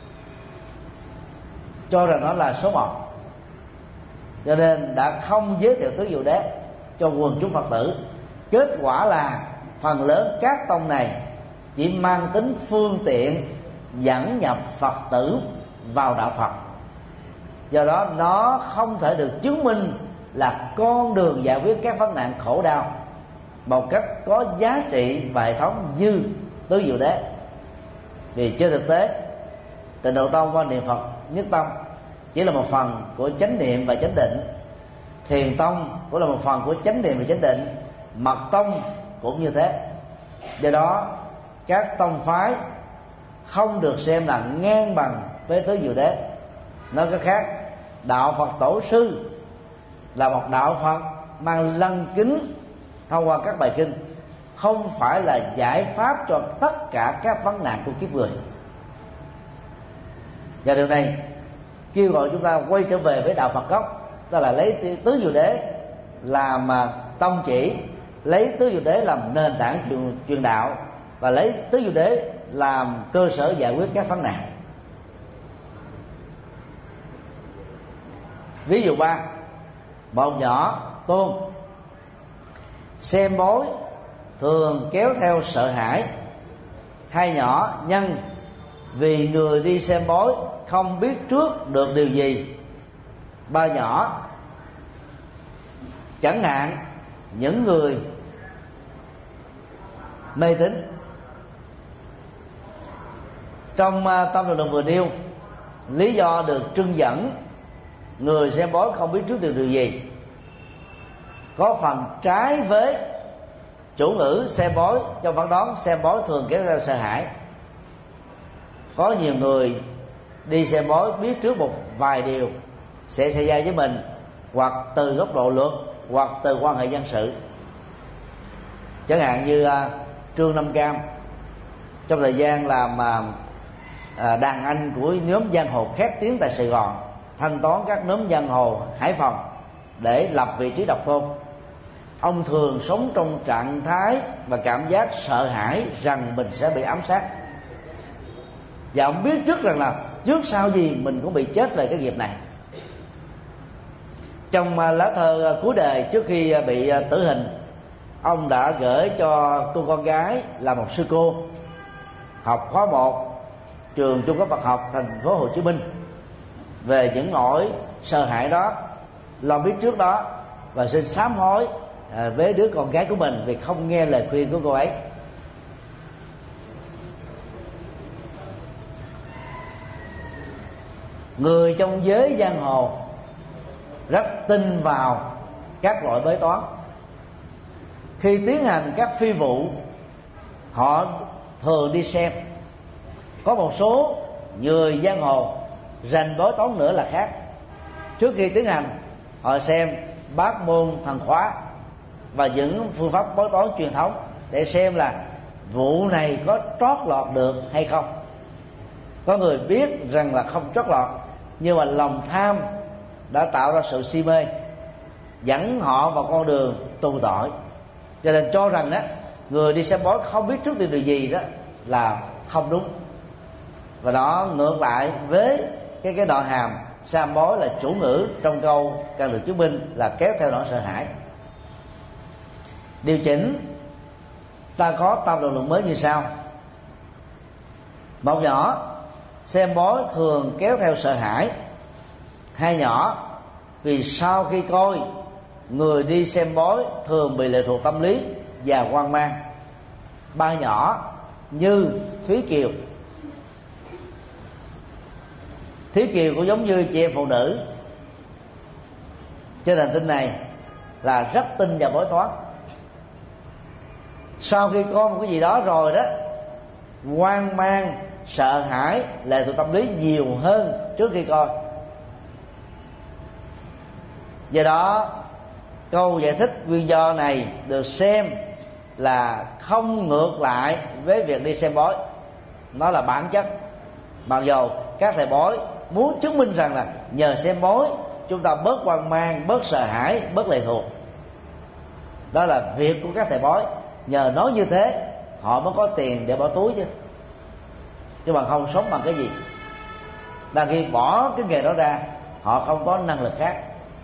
cho rằng nó là số một, cho nên đã không giới thiệu tứ diệu đế cho quần chúng Phật tử. Kết quả là phần lớn các tông này chỉ mang tính phương tiện dẫn nhập Phật tử vào đạo Phật, do đó nó không thể được chứng minh là con đường giải quyết các vấn nạn khổ đau một cách có giá trị và hệ thống như tứ diệu đế. Vì trên thực tế, Tịnh Độ Tông và niệm Phật nhất tâm chỉ là một phần của chánh niệm và chánh định, Thiền Tông cũng là một phần của chánh niệm và chánh định, Mật Tông cũng như thế. Do đó các tông phái không được xem là ngang bằng với tứ diệu đế. Nói cách khác, đạo Phật tổ sư là một đạo Phật mang lăng kính thông qua các bài kinh, không phải là giải pháp cho tất cả các vấn nạn của kiếp người. Và điều này kêu gọi chúng ta quay trở về với đạo Phật gốc, đó là lấy tứ diệu đế làm tông chỉ, lấy tứ diệu đế làm nền tảng truyền, truyền đạo, và lấy tứ diệu đế làm cơ sở giải quyết các vấn nạn. Ví dụ ba: một nhỏ tôn, xem bói thường kéo theo sợ hãi. Hai nhỏ nhân, vì người đi xem bói không biết trước được điều gì. Ba nhỏ chẳng hạn những người mê tín. Trong tâm luận vừa nêu, lý do được trưng dẫn người xem bói không biết trước được điều gì có phần trái với chủ ngữ xem bói trong phán đoán xem bói thường kéo theo sợ hãi. Có nhiều người đi xem bói biết trước một vài điều sẽ xảy ra với mình, hoặc từ góc độ luật, hoặc từ quan hệ dân sự. Chẳng hạn như uh, Trương Nam Cam trong thời gian làm uh, đàn anh của nhóm giang hồ khét tiếng tại Sài Gòn, thanh toán các nhóm giang hồ Hải Phòng để lập vị trí độc tôn. Ông thường sống trong trạng thái và cảm giác sợ hãi rằng mình sẽ bị ám sát, và ông biết trước rằng là trước sau gì mình cũng bị chết về cái nghiệp này. Trong lá thơ cuối đời trước khi bị tử hình, ông đã gửi cho cô con gái là một sư cô học khóa một trường Trung cấp Bậc học thành phố Hồ Chí Minh về những nỗi sợ hãi đó, lo biết trước đó, và xin sám hối à, với đứa con gái của mình vì không nghe lời khuyên của cô ấy. Người trong giới giang hồ rất tin vào các loại bói toán. Khi tiến hành các phi vụ, họ thường đi xem. Có một số người giang hồ rành bói toán nữa là khác. Trước khi tiến hành, họ xem bát môn thần khóa và những phương pháp bói toán truyền thống để xem là vụ này có trót lọt được hay không. Có người biết rằng là không trót lọt, nhưng mà lòng tham đã tạo ra sự si mê, dẫn họ vào con đường tù tội, cho nên cho rằng đó người đi xem bói không biết trước được điều gì đó là không đúng. Và đó ngược lại với cái cái nội hàm xem bói là chủ ngữ trong câu cần được chứng minh là kéo theo nỗi sợ hãi. Điều chỉnh ta có tâm động lượng mới như sau: một nhỏ, xem bói thường kéo theo sợ hãi. Hai nhỏ, vì sau khi coi, người đi xem bói thường bị lệ thuộc tâm lý và hoang mang. Ba nhỏ, như Thúy Kiều. Thúy Kiều cũng giống như chị em phụ nữ trên hành tinh này là rất tin vào bói toán. Sau khi coi một cái gì đó rồi đó, hoang mang, sợ hãi, lệ thuộc tâm lý nhiều hơn trước khi coi. Do đó câu giải thích nguyên do này được xem là không ngược lại với việc đi xem bói, nó là bản chất. Mặc dù các thầy bói muốn chứng minh rằng là nhờ xem bói chúng ta bớt hoang mang, bớt sợ hãi, bớt lệ thuộc. Đó là việc của các thầy bói, nhờ nói như thế họ mới có tiền để bỏ túi chứ, chứ mà không sống bằng cái gì. Đang khi bỏ cái nghề đó ra, họ không có năng lực khác.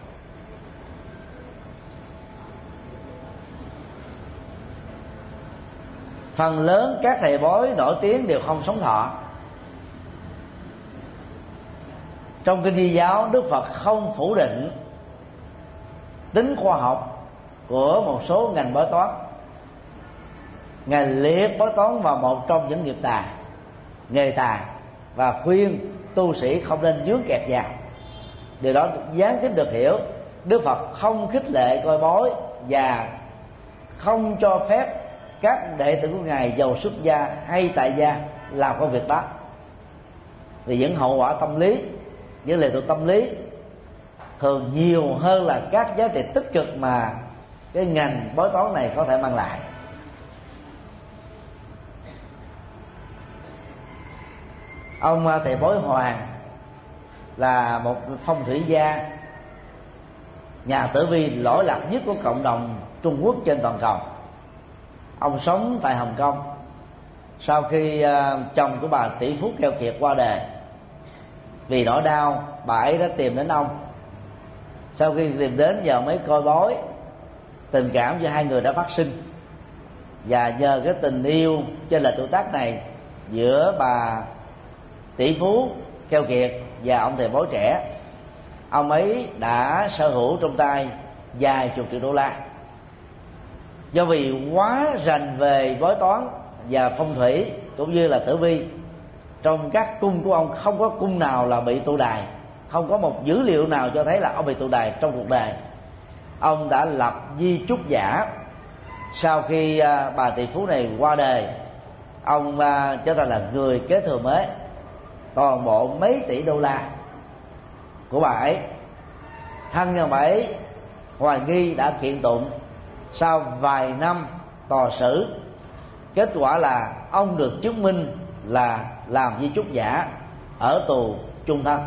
Phần lớn các thầy bói nổi tiếng đều không sống thọ. Trong kinh Di giáo, Đức Phật không phủ định tính khoa học của một số ngành bói toán. Ngài liệt bói toán vào một trong những nghiệp tài, nghề tài, và khuyên tu sĩ không nên dướng kẹt vào. Điều đó gián tiếp được hiểu Đức Phật không khích lệ coi bói và không cho phép các đệ tử của Ngài giàu xuất gia hay tại gia làm công việc đó, vì những hậu quả tâm lý, những lệ thuộc tâm lý thường nhiều hơn là các giá trị tích cực mà cái ngành bói toán này có thể mang lại. Ông thầy bói Hoàng là một phong thủy gia, nhà tử vi lỗi lạc nhất của cộng đồng Trung Quốc trên toàn cầu. Ông sống tại Hồng Kông. Sau khi uh, chồng của bà tỷ phú keo kiệt qua đời, vì nỗi đau, bà ấy đã tìm đến ông. Sau khi tìm đến, giờ mới coi bói, tình cảm giữa hai người đã phát sinh. Và nhờ cái tình yêu trên lệch tuổi tác này giữa bà tỷ phú keo kiệt và ông thầy bói trẻ, ông ấy đã sở hữu trong tay vài chục triệu đô la. Do vì quá rành về bói toán và phong thủy cũng như là tử vi, trong các cung của ông không có cung nào là bị tụ đài, không có một dữ liệu nào cho thấy là ông bị tụ đài trong cuộc đời. Ông đã lập di chúc giả. Sau khi uh, bà tỷ phú này qua đời, ông uh, trở thành là người kế thừa mới toàn bộ mấy tỷ đô la của bà ấy. Thân nhân bà ấy hoài nghi đã kiện tụng. Sau vài năm tòa xử, kết quả là ông được chứng minh là làm di chúc giả, ở tù chung thân.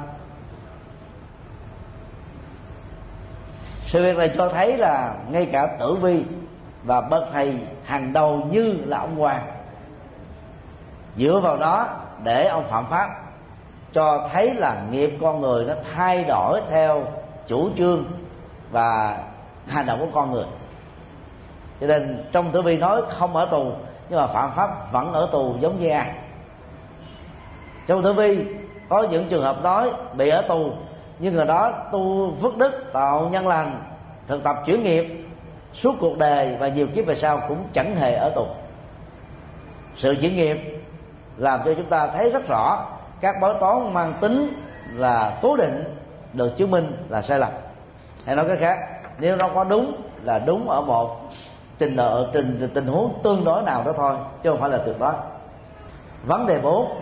Sự việc này cho thấy là ngay cả tử vi và bậc thầy hàng đầu như là ông Hoàng dựa vào đó để ông phạm pháp, cho thấy là nghiệp con người nó thay đổi theo chủ trương và hành động của con người. Cho nên trong tử vi nói không ở tù, nhưng mà phạm pháp vẫn ở tù giống như ai. Trong tử vi có những trường hợp nói bị ở tù, nhưng người đó tu phước đức, tạo nhân lành, thực tập chuyển nghiệp suốt cuộc đời và nhiều kiếp về sau cũng chẳng hề ở tù. Sự chuyển nghiệp làm cho chúng ta thấy rất rõ các bói toán mang tính là cố định được chứng minh là sai lầm. Hay nói cách khác, nếu nó có đúng là đúng ở một trình độ trình tình huống tương đối nào đó thôi, chứ không phải là tuyệt đối. Vấn đề bốn,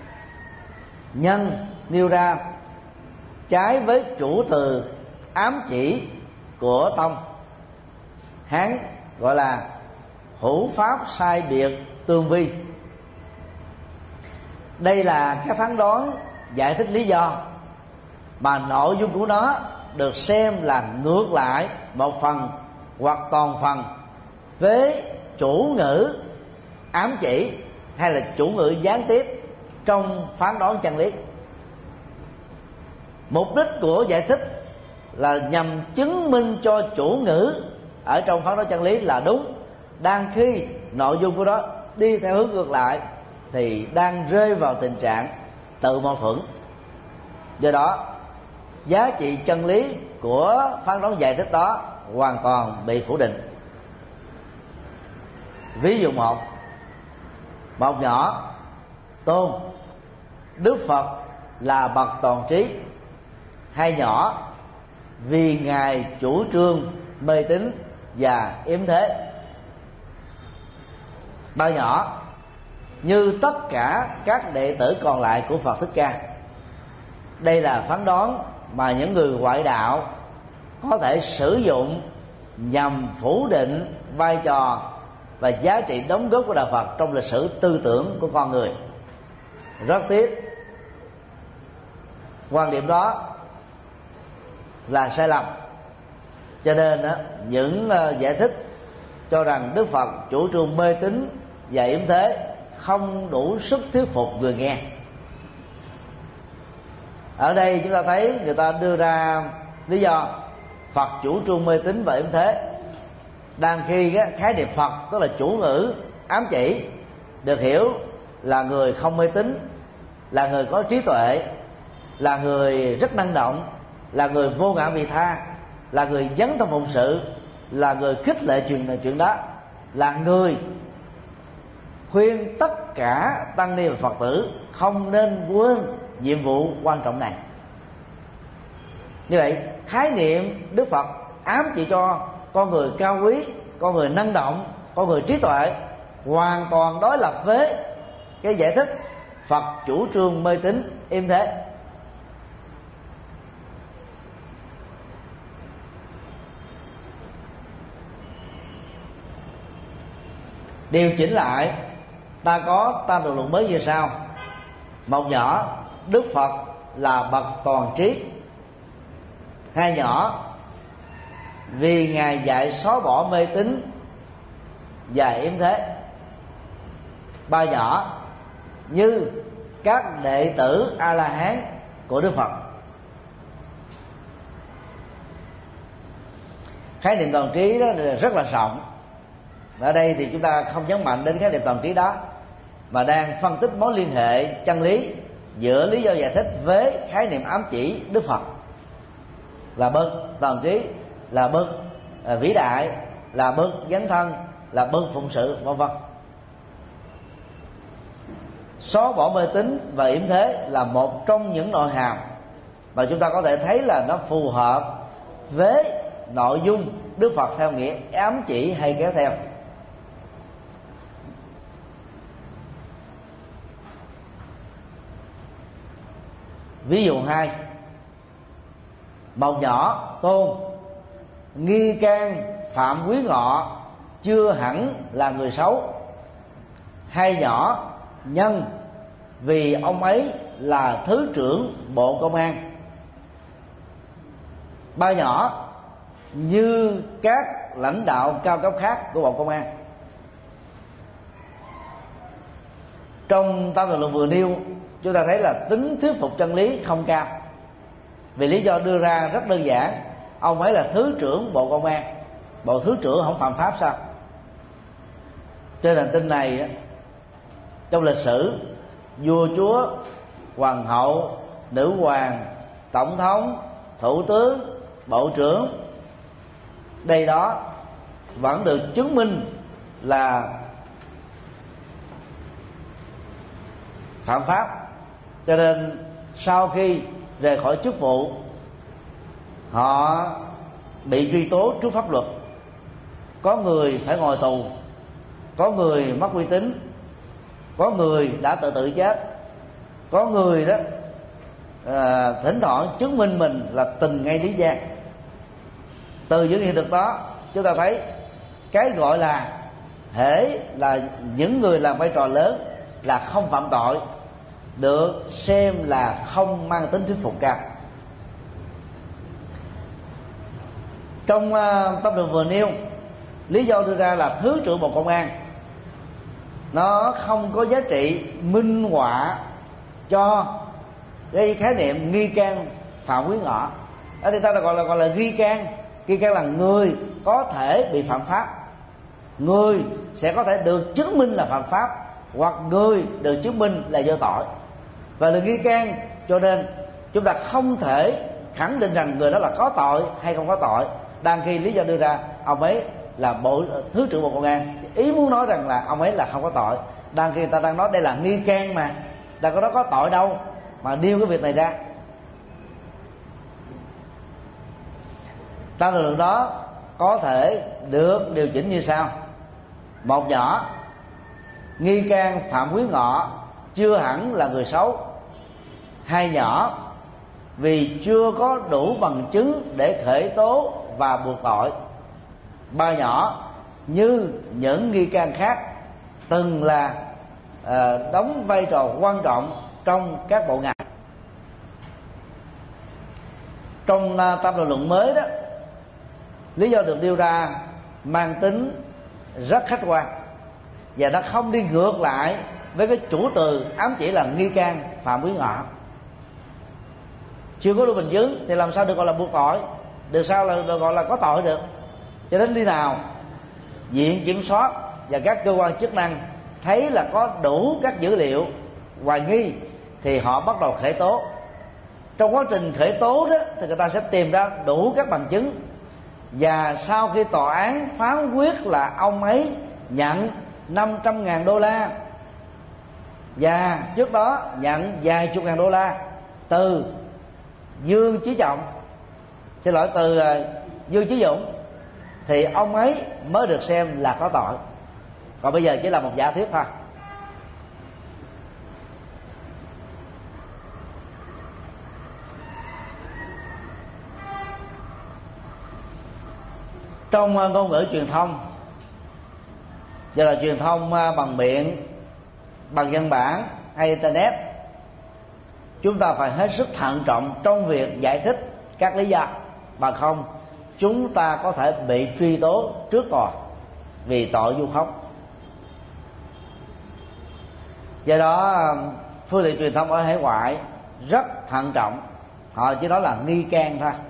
nhân nêu ra trái với chủ từ ám chỉ của tông Hán gọi là hữu pháp sai biệt tương vi. Đây là cái phán đoán giải thích lý do mà nội dung của nó được xem là ngược lại một phần hoặc toàn phần với chủ ngữ ám chỉ hay là chủ ngữ gián tiếp trong phán đoán chân lý. Mục đích của giải thích là nhằm chứng minh cho chủ ngữ ở trong phán đoán chân lý là đúng, đang khi nội dung của đó đi theo hướng ngược lại thì đang rơi vào tình trạng tự mâu thuẫn. Do đó giá trị chân lý của phán đoán giải thích đó hoàn toàn bị phủ định. Ví dụ một, một nhỏ tôn Đức Phật là bậc toàn trí. Hai nhỏ vì Ngài chủ trương mê tín và yếm thế. Ba nhỏ như tất cả các đệ tử còn lại của Phật Thích Ca. Đây là phán đoán mà những người ngoại đạo có thể sử dụng nhằm phủ định vai trò và giá trị đóng góp của đạo Phật trong lịch sử tư tưởng của con người. Rất tiếc, quan điểm đó là sai lầm. Cho nên những giải thích cho rằng Đức Phật chủ trương mê tín và yếm thế không đủ sức thuyết phục người nghe. Ở đây chúng ta thấy người ta đưa ra lý do Phật chủ trương mê tín và yếm thế, đang khi cái khái niệm Phật tức là chủ ngữ ám chỉ được hiểu là người không mê tín, là người có trí tuệ, là người rất năng động, là người vô ngã vị tha, là người dấn thân phụng sự, là người khích lệ chuyện này chuyện đó, là người khuyên tất cả tăng ni và Phật tử không nên quên nhiệm vụ quan trọng này. Như vậy, khái niệm Đức Phật ám chỉ cho con người cao quý, con người năng động, con người trí tuệ, hoàn toàn đối lập với cái giải thích Phật chủ trương mê tín im thế. Điều chỉnh lại, ta có tam tự luận mới như sau. Một nhỏ, Đức Phật là bậc toàn trí. Hai nhỏ, vì Ngài dạy xóa bỏ mê tín và yếm thế. Ba nhỏ, như các đệ tử A La Hán của Đức Phật. Khái niệm toàn trí đó rất là rộng. Ở đây thì chúng ta không nhấn mạnh đến khái niệm toàn trí đó, mà đang phân tích mối liên hệ chân lý giữa lý do giải thích với khái niệm ám chỉ Đức Phật là bậc toàn trí, là bậc à, vĩ đại, là bậc dấn thân, là bậc phụng sự, vân vân. Xóa bỏ mê tín và yểm thế là một trong những nội hàm mà chúng ta có thể thấy là nó phù hợp với nội dung Đức Phật theo nghĩa ám chỉ hay kéo theo. Ví dụ hai, một nhỏ tôn nghi can Phạm Quý Ngọ chưa hẳn là người xấu. Hai nhỏ nhân vì ông ấy là thứ trưởng Bộ Công an. Ba nhỏ như các lãnh đạo cao cấp khác của Bộ Công an. Trong tam tự luận vừa nêu, chúng ta thấy là tính thuyết phục chân lý không cao, vì lý do đưa ra rất đơn giản. Ông ấy là thứ trưởng Bộ Công an, Bộ thứ trưởng không phạm pháp sao? Trên hành tinh này, trong lịch sử, vua chúa, hoàng hậu, nữ hoàng, tổng thống, thủ tướng, bộ trưởng, đây đó vẫn được chứng minh là phạm pháp. Cho nên sau khi rời khỏi chức vụ, họ bị truy tố trước pháp luật. Có người phải ngồi tù, có người mất uy tín, có người đã tự tử chết, có người đó à, thỉnh thoảng chứng minh mình là tình ngay lý gian. Từ những hiện thực đó, chúng ta thấy cái gọi là hễ là những người làm vai trò lớn là không phạm tội được xem là không mang tính thuyết phục cao. Trong uh, tâm đường vừa nêu, lý do đưa ra là thứ trưởng Bộ Công an nó không có giá trị minh họa cho cái khái niệm nghi can Phạm Quý Ngọ. Ở đây ta gọi là gọi là nghi can. Nghi can là người có thể bị phạm pháp, người sẽ có thể được chứng minh là phạm pháp, hoặc người được chứng minh là vô tội, và là nghi can. Cho nên chúng ta không thể khẳng định rằng người đó là có tội hay không có tội, đang khi lý do đưa ra ông ấy là bộ thứ trưởng Bộ Công an, ý muốn nói rằng là ông ấy là không có tội, đang khi người ta đang nói đây là nghi can mà đâu có đó có tội đâu mà nêu cái việc này ra. Tam tự luận đó có thể được điều chỉnh như sau. Một nhỏ, nghi can Phạm Quý Ngọ chưa hẳn là người xấu. Hai nhỏ, vì chưa có đủ bằng chứng để khởi tố và buộc tội. Ba nhỏ, như những nghi can khác từng là uh, đóng vai trò quan trọng trong các bộ ngành. Trong uh, tam tự luận mới đó, lý do được đưa ra mang tính rất khách quan, và nó không đi ngược lại với cái chủ từ ám chỉ là nghi can Phạm Quý Ngọ. Chưa có đủ bằng chứng thì làm sao được gọi là buộc tội, được sao là được gọi là có tội được. Cho đến khi nào viện kiểm soát và các cơ quan chức năng thấy là có đủ các dữ liệu hoài nghi thì họ bắt đầu khởi tố. Trong quá trình khởi tố đó thì người ta sẽ tìm ra đủ các bằng chứng và sau khi tòa án phán quyết là ông ấy nhận năm trăm ngàn đô la, và trước đó nhận vài chục ngàn đô la từ Dương Chí Trọng, xin lỗi từ Dương Chí Dũng, thì ông ấy mới được xem là có tội. Còn bây giờ chỉ là một giả thuyết thôi. Trong ngôn ngữ truyền thông, do là truyền thông bằng miệng, bằng văn bản hay internet, chúng ta phải hết sức thận trọng trong việc giải thích các lý do, bằng không chúng ta có thể bị truy tố trước tòa vì tội vu khống. Do đó phương tiện truyền thông ở hải ngoại rất thận trọng, họ chỉ nói là nghi can thôi,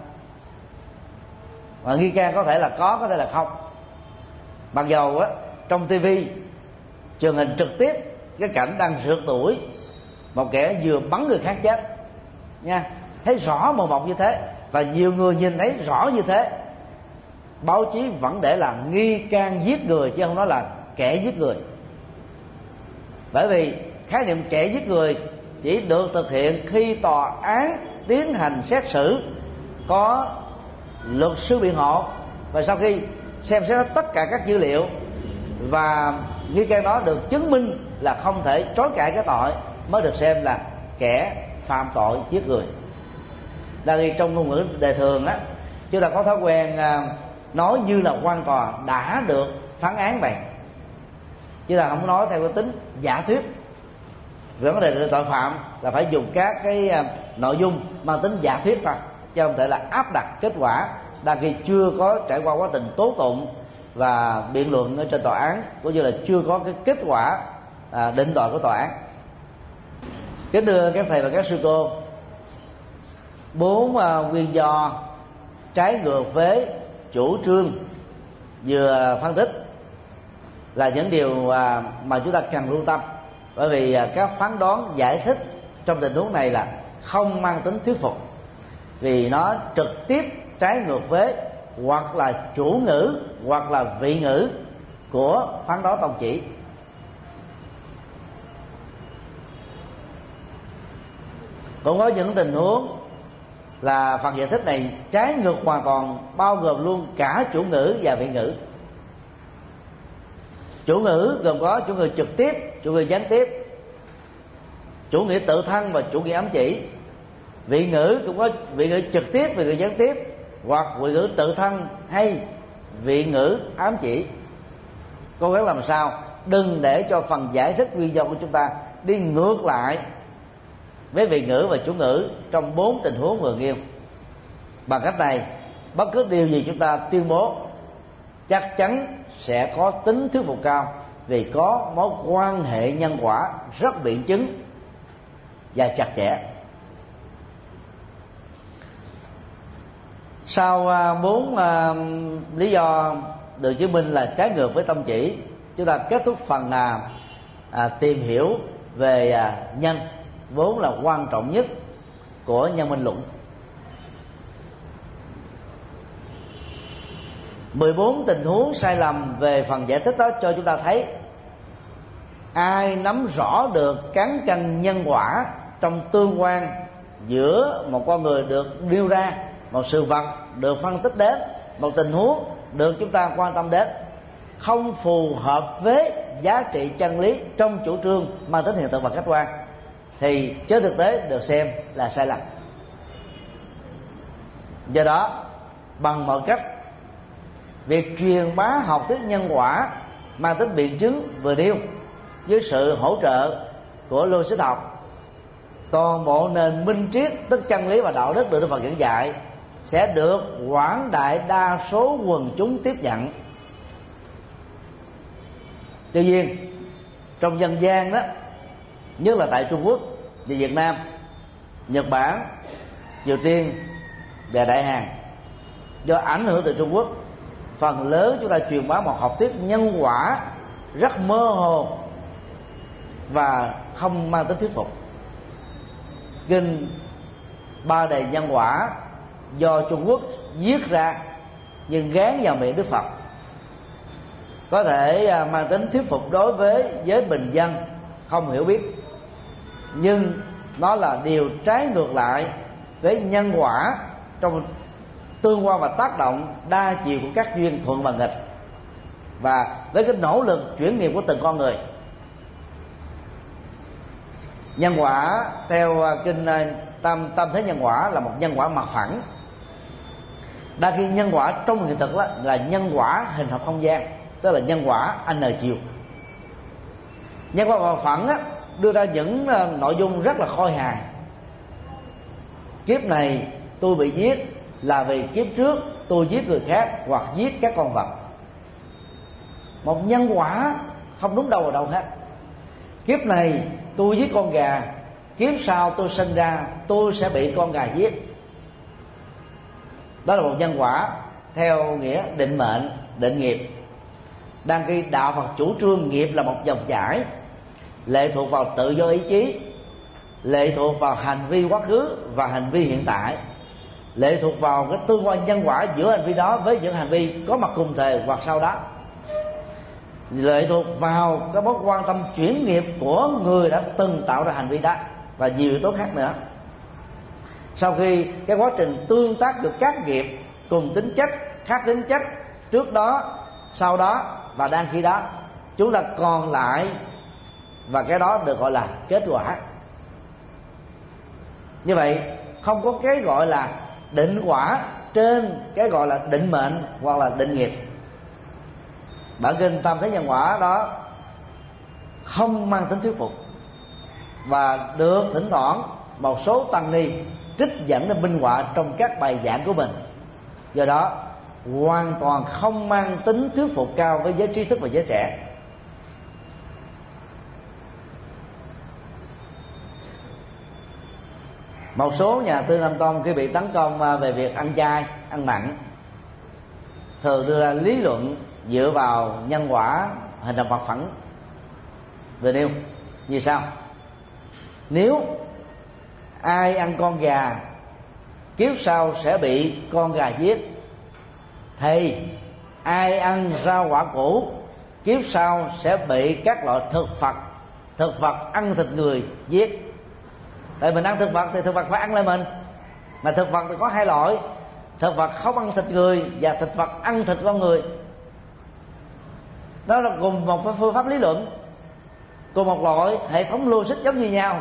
và nghi can có thể là có, có thể là không. Mặc dầu á, trong tivi truyền hình trực tiếp cái cảnh đang rượt đuổi một kẻ vừa bắn người khác chết nha, thấy rõ mồn một như thế và nhiều người nhìn thấy rõ như thế, báo chí vẫn để là nghi can giết người chứ không nói là kẻ giết người. Bởi vì khái niệm kẻ giết người chỉ được thực hiện khi tòa án tiến hành xét xử, có luật sư biện hộ, và sau khi xem xét tất cả các dữ liệu và nghi can đó được chứng minh là không thể chối cãi cái tội, mới được xem là kẻ phạm tội giết người. Là vì trong ngôn ngữ đời thường á, chúng ta có thói quen nói như là quan tòa đã được phán án vậy, chứ là không nói theo cái tính giả thuyết. Về vấn đề tội phạm là phải dùng các cái nội dung mang tính giả thuyết thôi, chứ không thể là áp đặt kết quả đang khi chưa có trải qua quá trình tố tụng và biện luận ở trên tòa án, cũng như là chưa có cái kết quả à, định tội của tòa án. Kính thưa các thầy và các sư cô, bốn uh, nguyên do trái ngược với chủ trương vừa phân tích là những điều uh, mà chúng ta cần lưu tâm, bởi vì uh, các phán đoán giải thích trong tình huống này là không mang tính thuyết phục, vì nó trực tiếp trái ngược với hoặc là chủ ngữ hoặc là vị ngữ của phán đoán tông chỉ. Cũng có những tình huống là phần giải thích này trái ngược hoàn toàn, bao gồm luôn cả chủ ngữ và vị ngữ. Chủ ngữ gồm có chủ ngữ trực tiếp, chủ ngữ gián tiếp, chủ nghĩa tự thân và chủ nghĩa ám chỉ. Vị ngữ cũng có vị ngữ trực tiếp, vị ngữ gián tiếp, hoặc vị ngữ tự thân hay vị ngữ ám chỉ. Cố gắng làm sao đừng để cho phần giải thích nguyên do của chúng ta đi ngược lại với vị ngữ và chủ ngữ trong bốn tình huống vừa nêu. Bằng cách này, bất cứ điều gì chúng ta tuyên bố chắc chắn sẽ có tính thuyết phục cao, vì có mối quan hệ nhân quả rất biện chứng và chặt chẽ. Sau bốn uh, uh, lý do được chứng minh là trái ngược với tông chỉ, chúng ta kết thúc phần uh, uh, tìm hiểu về uh, nhân, vốn là quan trọng nhất của nhân minh luận. mười bốn tình huống sai lầm về phần giải thích đó cho chúng ta thấy ai nắm rõ được cán cân nhân quả trong tương quan giữa một con người được nêu ra, một sự vật được phân tích đến, một tình huống được chúng ta quan tâm đến, không phù hợp với giá trị chân lý trong chủ trương mang tính hiện thực và khách quan, thì trên thực tế được xem là sai lầm. Do đó, bằng mọi cách, việc truyền bá học thuyết nhân quả mang tính biện chứng vừa nêu với sự hỗ trợ của logic học, toàn bộ nền minh triết tức chân lý và đạo đức được Đức Phật dẫn dạy sẽ được quảng đại đa số quần chúng tiếp nhận. Tuy nhiên, trong dân gian đó, nhất là tại Trung Quốc và Việt Nam, Nhật Bản, Triều Tiên và Đại Hàn, do ảnh hưởng từ Trung Quốc, phần lớn chúng ta truyền bá một học thuyết nhân quả rất mơ hồ và không mang tính thuyết phục. Kinh Ba Đề Nhân Quả do Trung Quốc viết ra nhưng gán vào miệng Đức Phật có thể mang tính thuyết phục đối với giới bình dân không hiểu biết, nhưng nó là điều trái ngược lại với nhân quả trong tương quan và tác động đa chiều của các duyên thuận và nghịch, và với cái nỗ lực chuyển nghiệp của từng con người. Nhân quả theo kinh tam tam thế nhân quả là một nhân quả mặt phẳng. Đa khi nhân quả trong hiện thực đó là nhân quả hình học không gian, tức là nhân quả n chiều. Nhân quả mặt phẳng á, đưa ra những nội dung rất là khôi hài. Kiếp này tôi bị giết là vì kiếp trước tôi giết người khác hoặc giết các con vật. Một nhân quả không đúng đâu vào đâu hết. Kiếp này tôi giết con gà, kiếp sau tôi sinh ra tôi sẽ bị con gà giết. Đó là một nhân quả theo nghĩa định mệnh, định nghiệp. Đang khi đạo Phật chủ trương nghiệp là một dòng chảy, lệ thuộc vào tự do ý chí, lệ thuộc vào hành vi quá khứ và hành vi hiện tại, lệ thuộc vào cái tương quan nhân quả giữa hành vi đó với những hành vi có mặt cùng thời hoặc sau đó, lệ thuộc vào cái mối quan tâm chuyển nghiệp của người đã từng tạo ra hành vi đó, và nhiều yếu tố khác nữa. Sau khi cái quá trình tương tác của các nghiệp cùng tính chất, khác tính chất, trước đó, sau đó và đang khi đó, chúng ta còn lại, và cái đó được gọi là kết quả. Như vậy không có cái gọi là định quả trên cái gọi là định mệnh hoặc là định nghiệp. Bản kinh tam thế nhân quả đó không mang tính thuyết phục, và được thỉnh thoảng một số tăng ni trích dẫn đến minh họa trong các bài giảng của mình. Do đó hoàn toàn không mang tính thuyết phục cao với giới trí thức và giới trẻ. Một số nhà tư Nam Tông khi bị tấn công về việc ăn chay, ăn mặn, thường đưa ra lý luận dựa vào nhân quả hình thành mặt phẳng về nêu như sau: nếu ai ăn con gà kiếp sau sẽ bị con gà giết, thì ai ăn rau quả củ kiếp sau sẽ bị các loại thực vật thực vật ăn thịt người giết. Tại mình ăn thực vật thì thực vật phải ăn lại mình, mà thực vật thì có hai loại: thực vật không ăn thịt người và thực vật ăn thịt con người. Đó là cùng một phương pháp lý luận, cùng một loại hệ thống logic giống như nhau.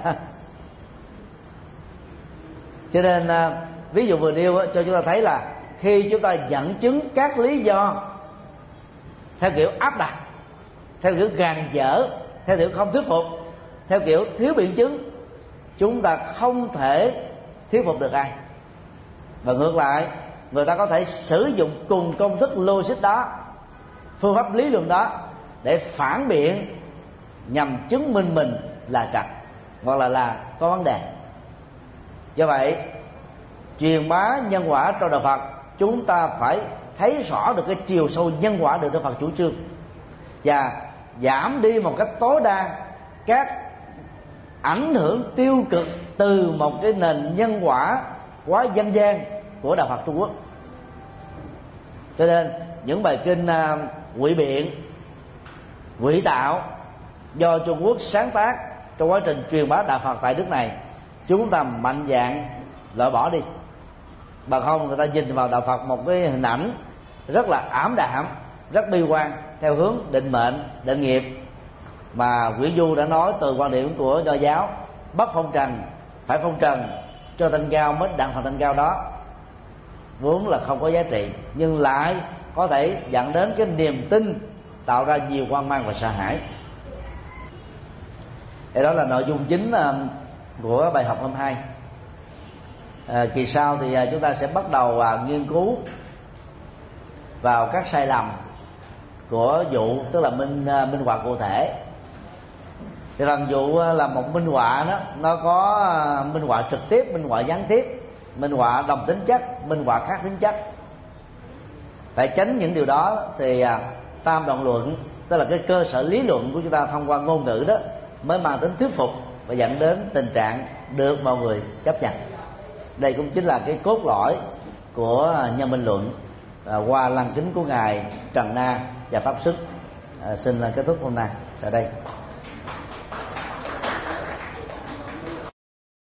Cho nên ví dụ vừa nêu cho chúng ta thấy là khi chúng ta dẫn chứng các lý do theo kiểu áp đặt, theo kiểu gàn dở, theo kiểu không thuyết phục, theo kiểu thiếu biện chứng, chúng ta không thể thuyết phục được ai. Và ngược lại, người ta có thể sử dụng cùng công thức logic đó, phương pháp lý luận đó để phản biện nhằm chứng minh mình là trật hoặc là là có vấn đề. Do vậy, truyền bá nhân quả trong đạo Phật, chúng ta phải thấy rõ được cái chiều sâu nhân quả được Đức Phật chủ trương, và giảm đi một cách tối đa các ảnh hưởng tiêu cực từ một cái nền nhân quả quá dân gian của đạo Phật Trung Quốc. Cho nên những bài kinh uh, quỷ biện, quỷ tạo do Trung Quốc sáng tác trong quá trình truyền bá đạo Phật tại nước này, chúng ta mạnh dạn loại bỏ đi. Bằng không người ta nhìn vào đạo Phật một cái hình ảnh rất là ảm đạm, rất bi quan theo hướng định mệnh, định nghiệp, mà Nguyễn Du đã nói từ quan điểm của Nho giáo: bất phong trần, phải phong trần, cho thanh cao mới đặng phần thanh cao đó, vốn là không có giá trị, nhưng lại có thể dẫn đến cái niềm tin, tạo ra nhiều hoang mang và sợ hãi. Thì đó là nội dung chính của bài học hôm nay. À, kỳ sau thì chúng ta sẽ bắt đầu à, nghiên cứu vào các sai lầm của vụ, tức là minh à, minh họa cụ thể. Thì phần vụ là một minh họa đó, nó có à, minh họa trực tiếp, minh họa gián tiếp, minh họa đồng tính chất, minh họa khác tính chất. Phải tránh những điều đó thì à, tam đoạn luận, tức là cái cơ sở lý luận của chúng ta thông qua ngôn ngữ đó, mới mang tính thuyết phục và dẫn đến tình trạng được mọi người chấp nhận. Đây cũng chính là cái cốt lõi của nhân minh luận. à, qua lăng kính của ngài Trần Na và pháp sức. À, xin kết thúc hôm nay tại đây.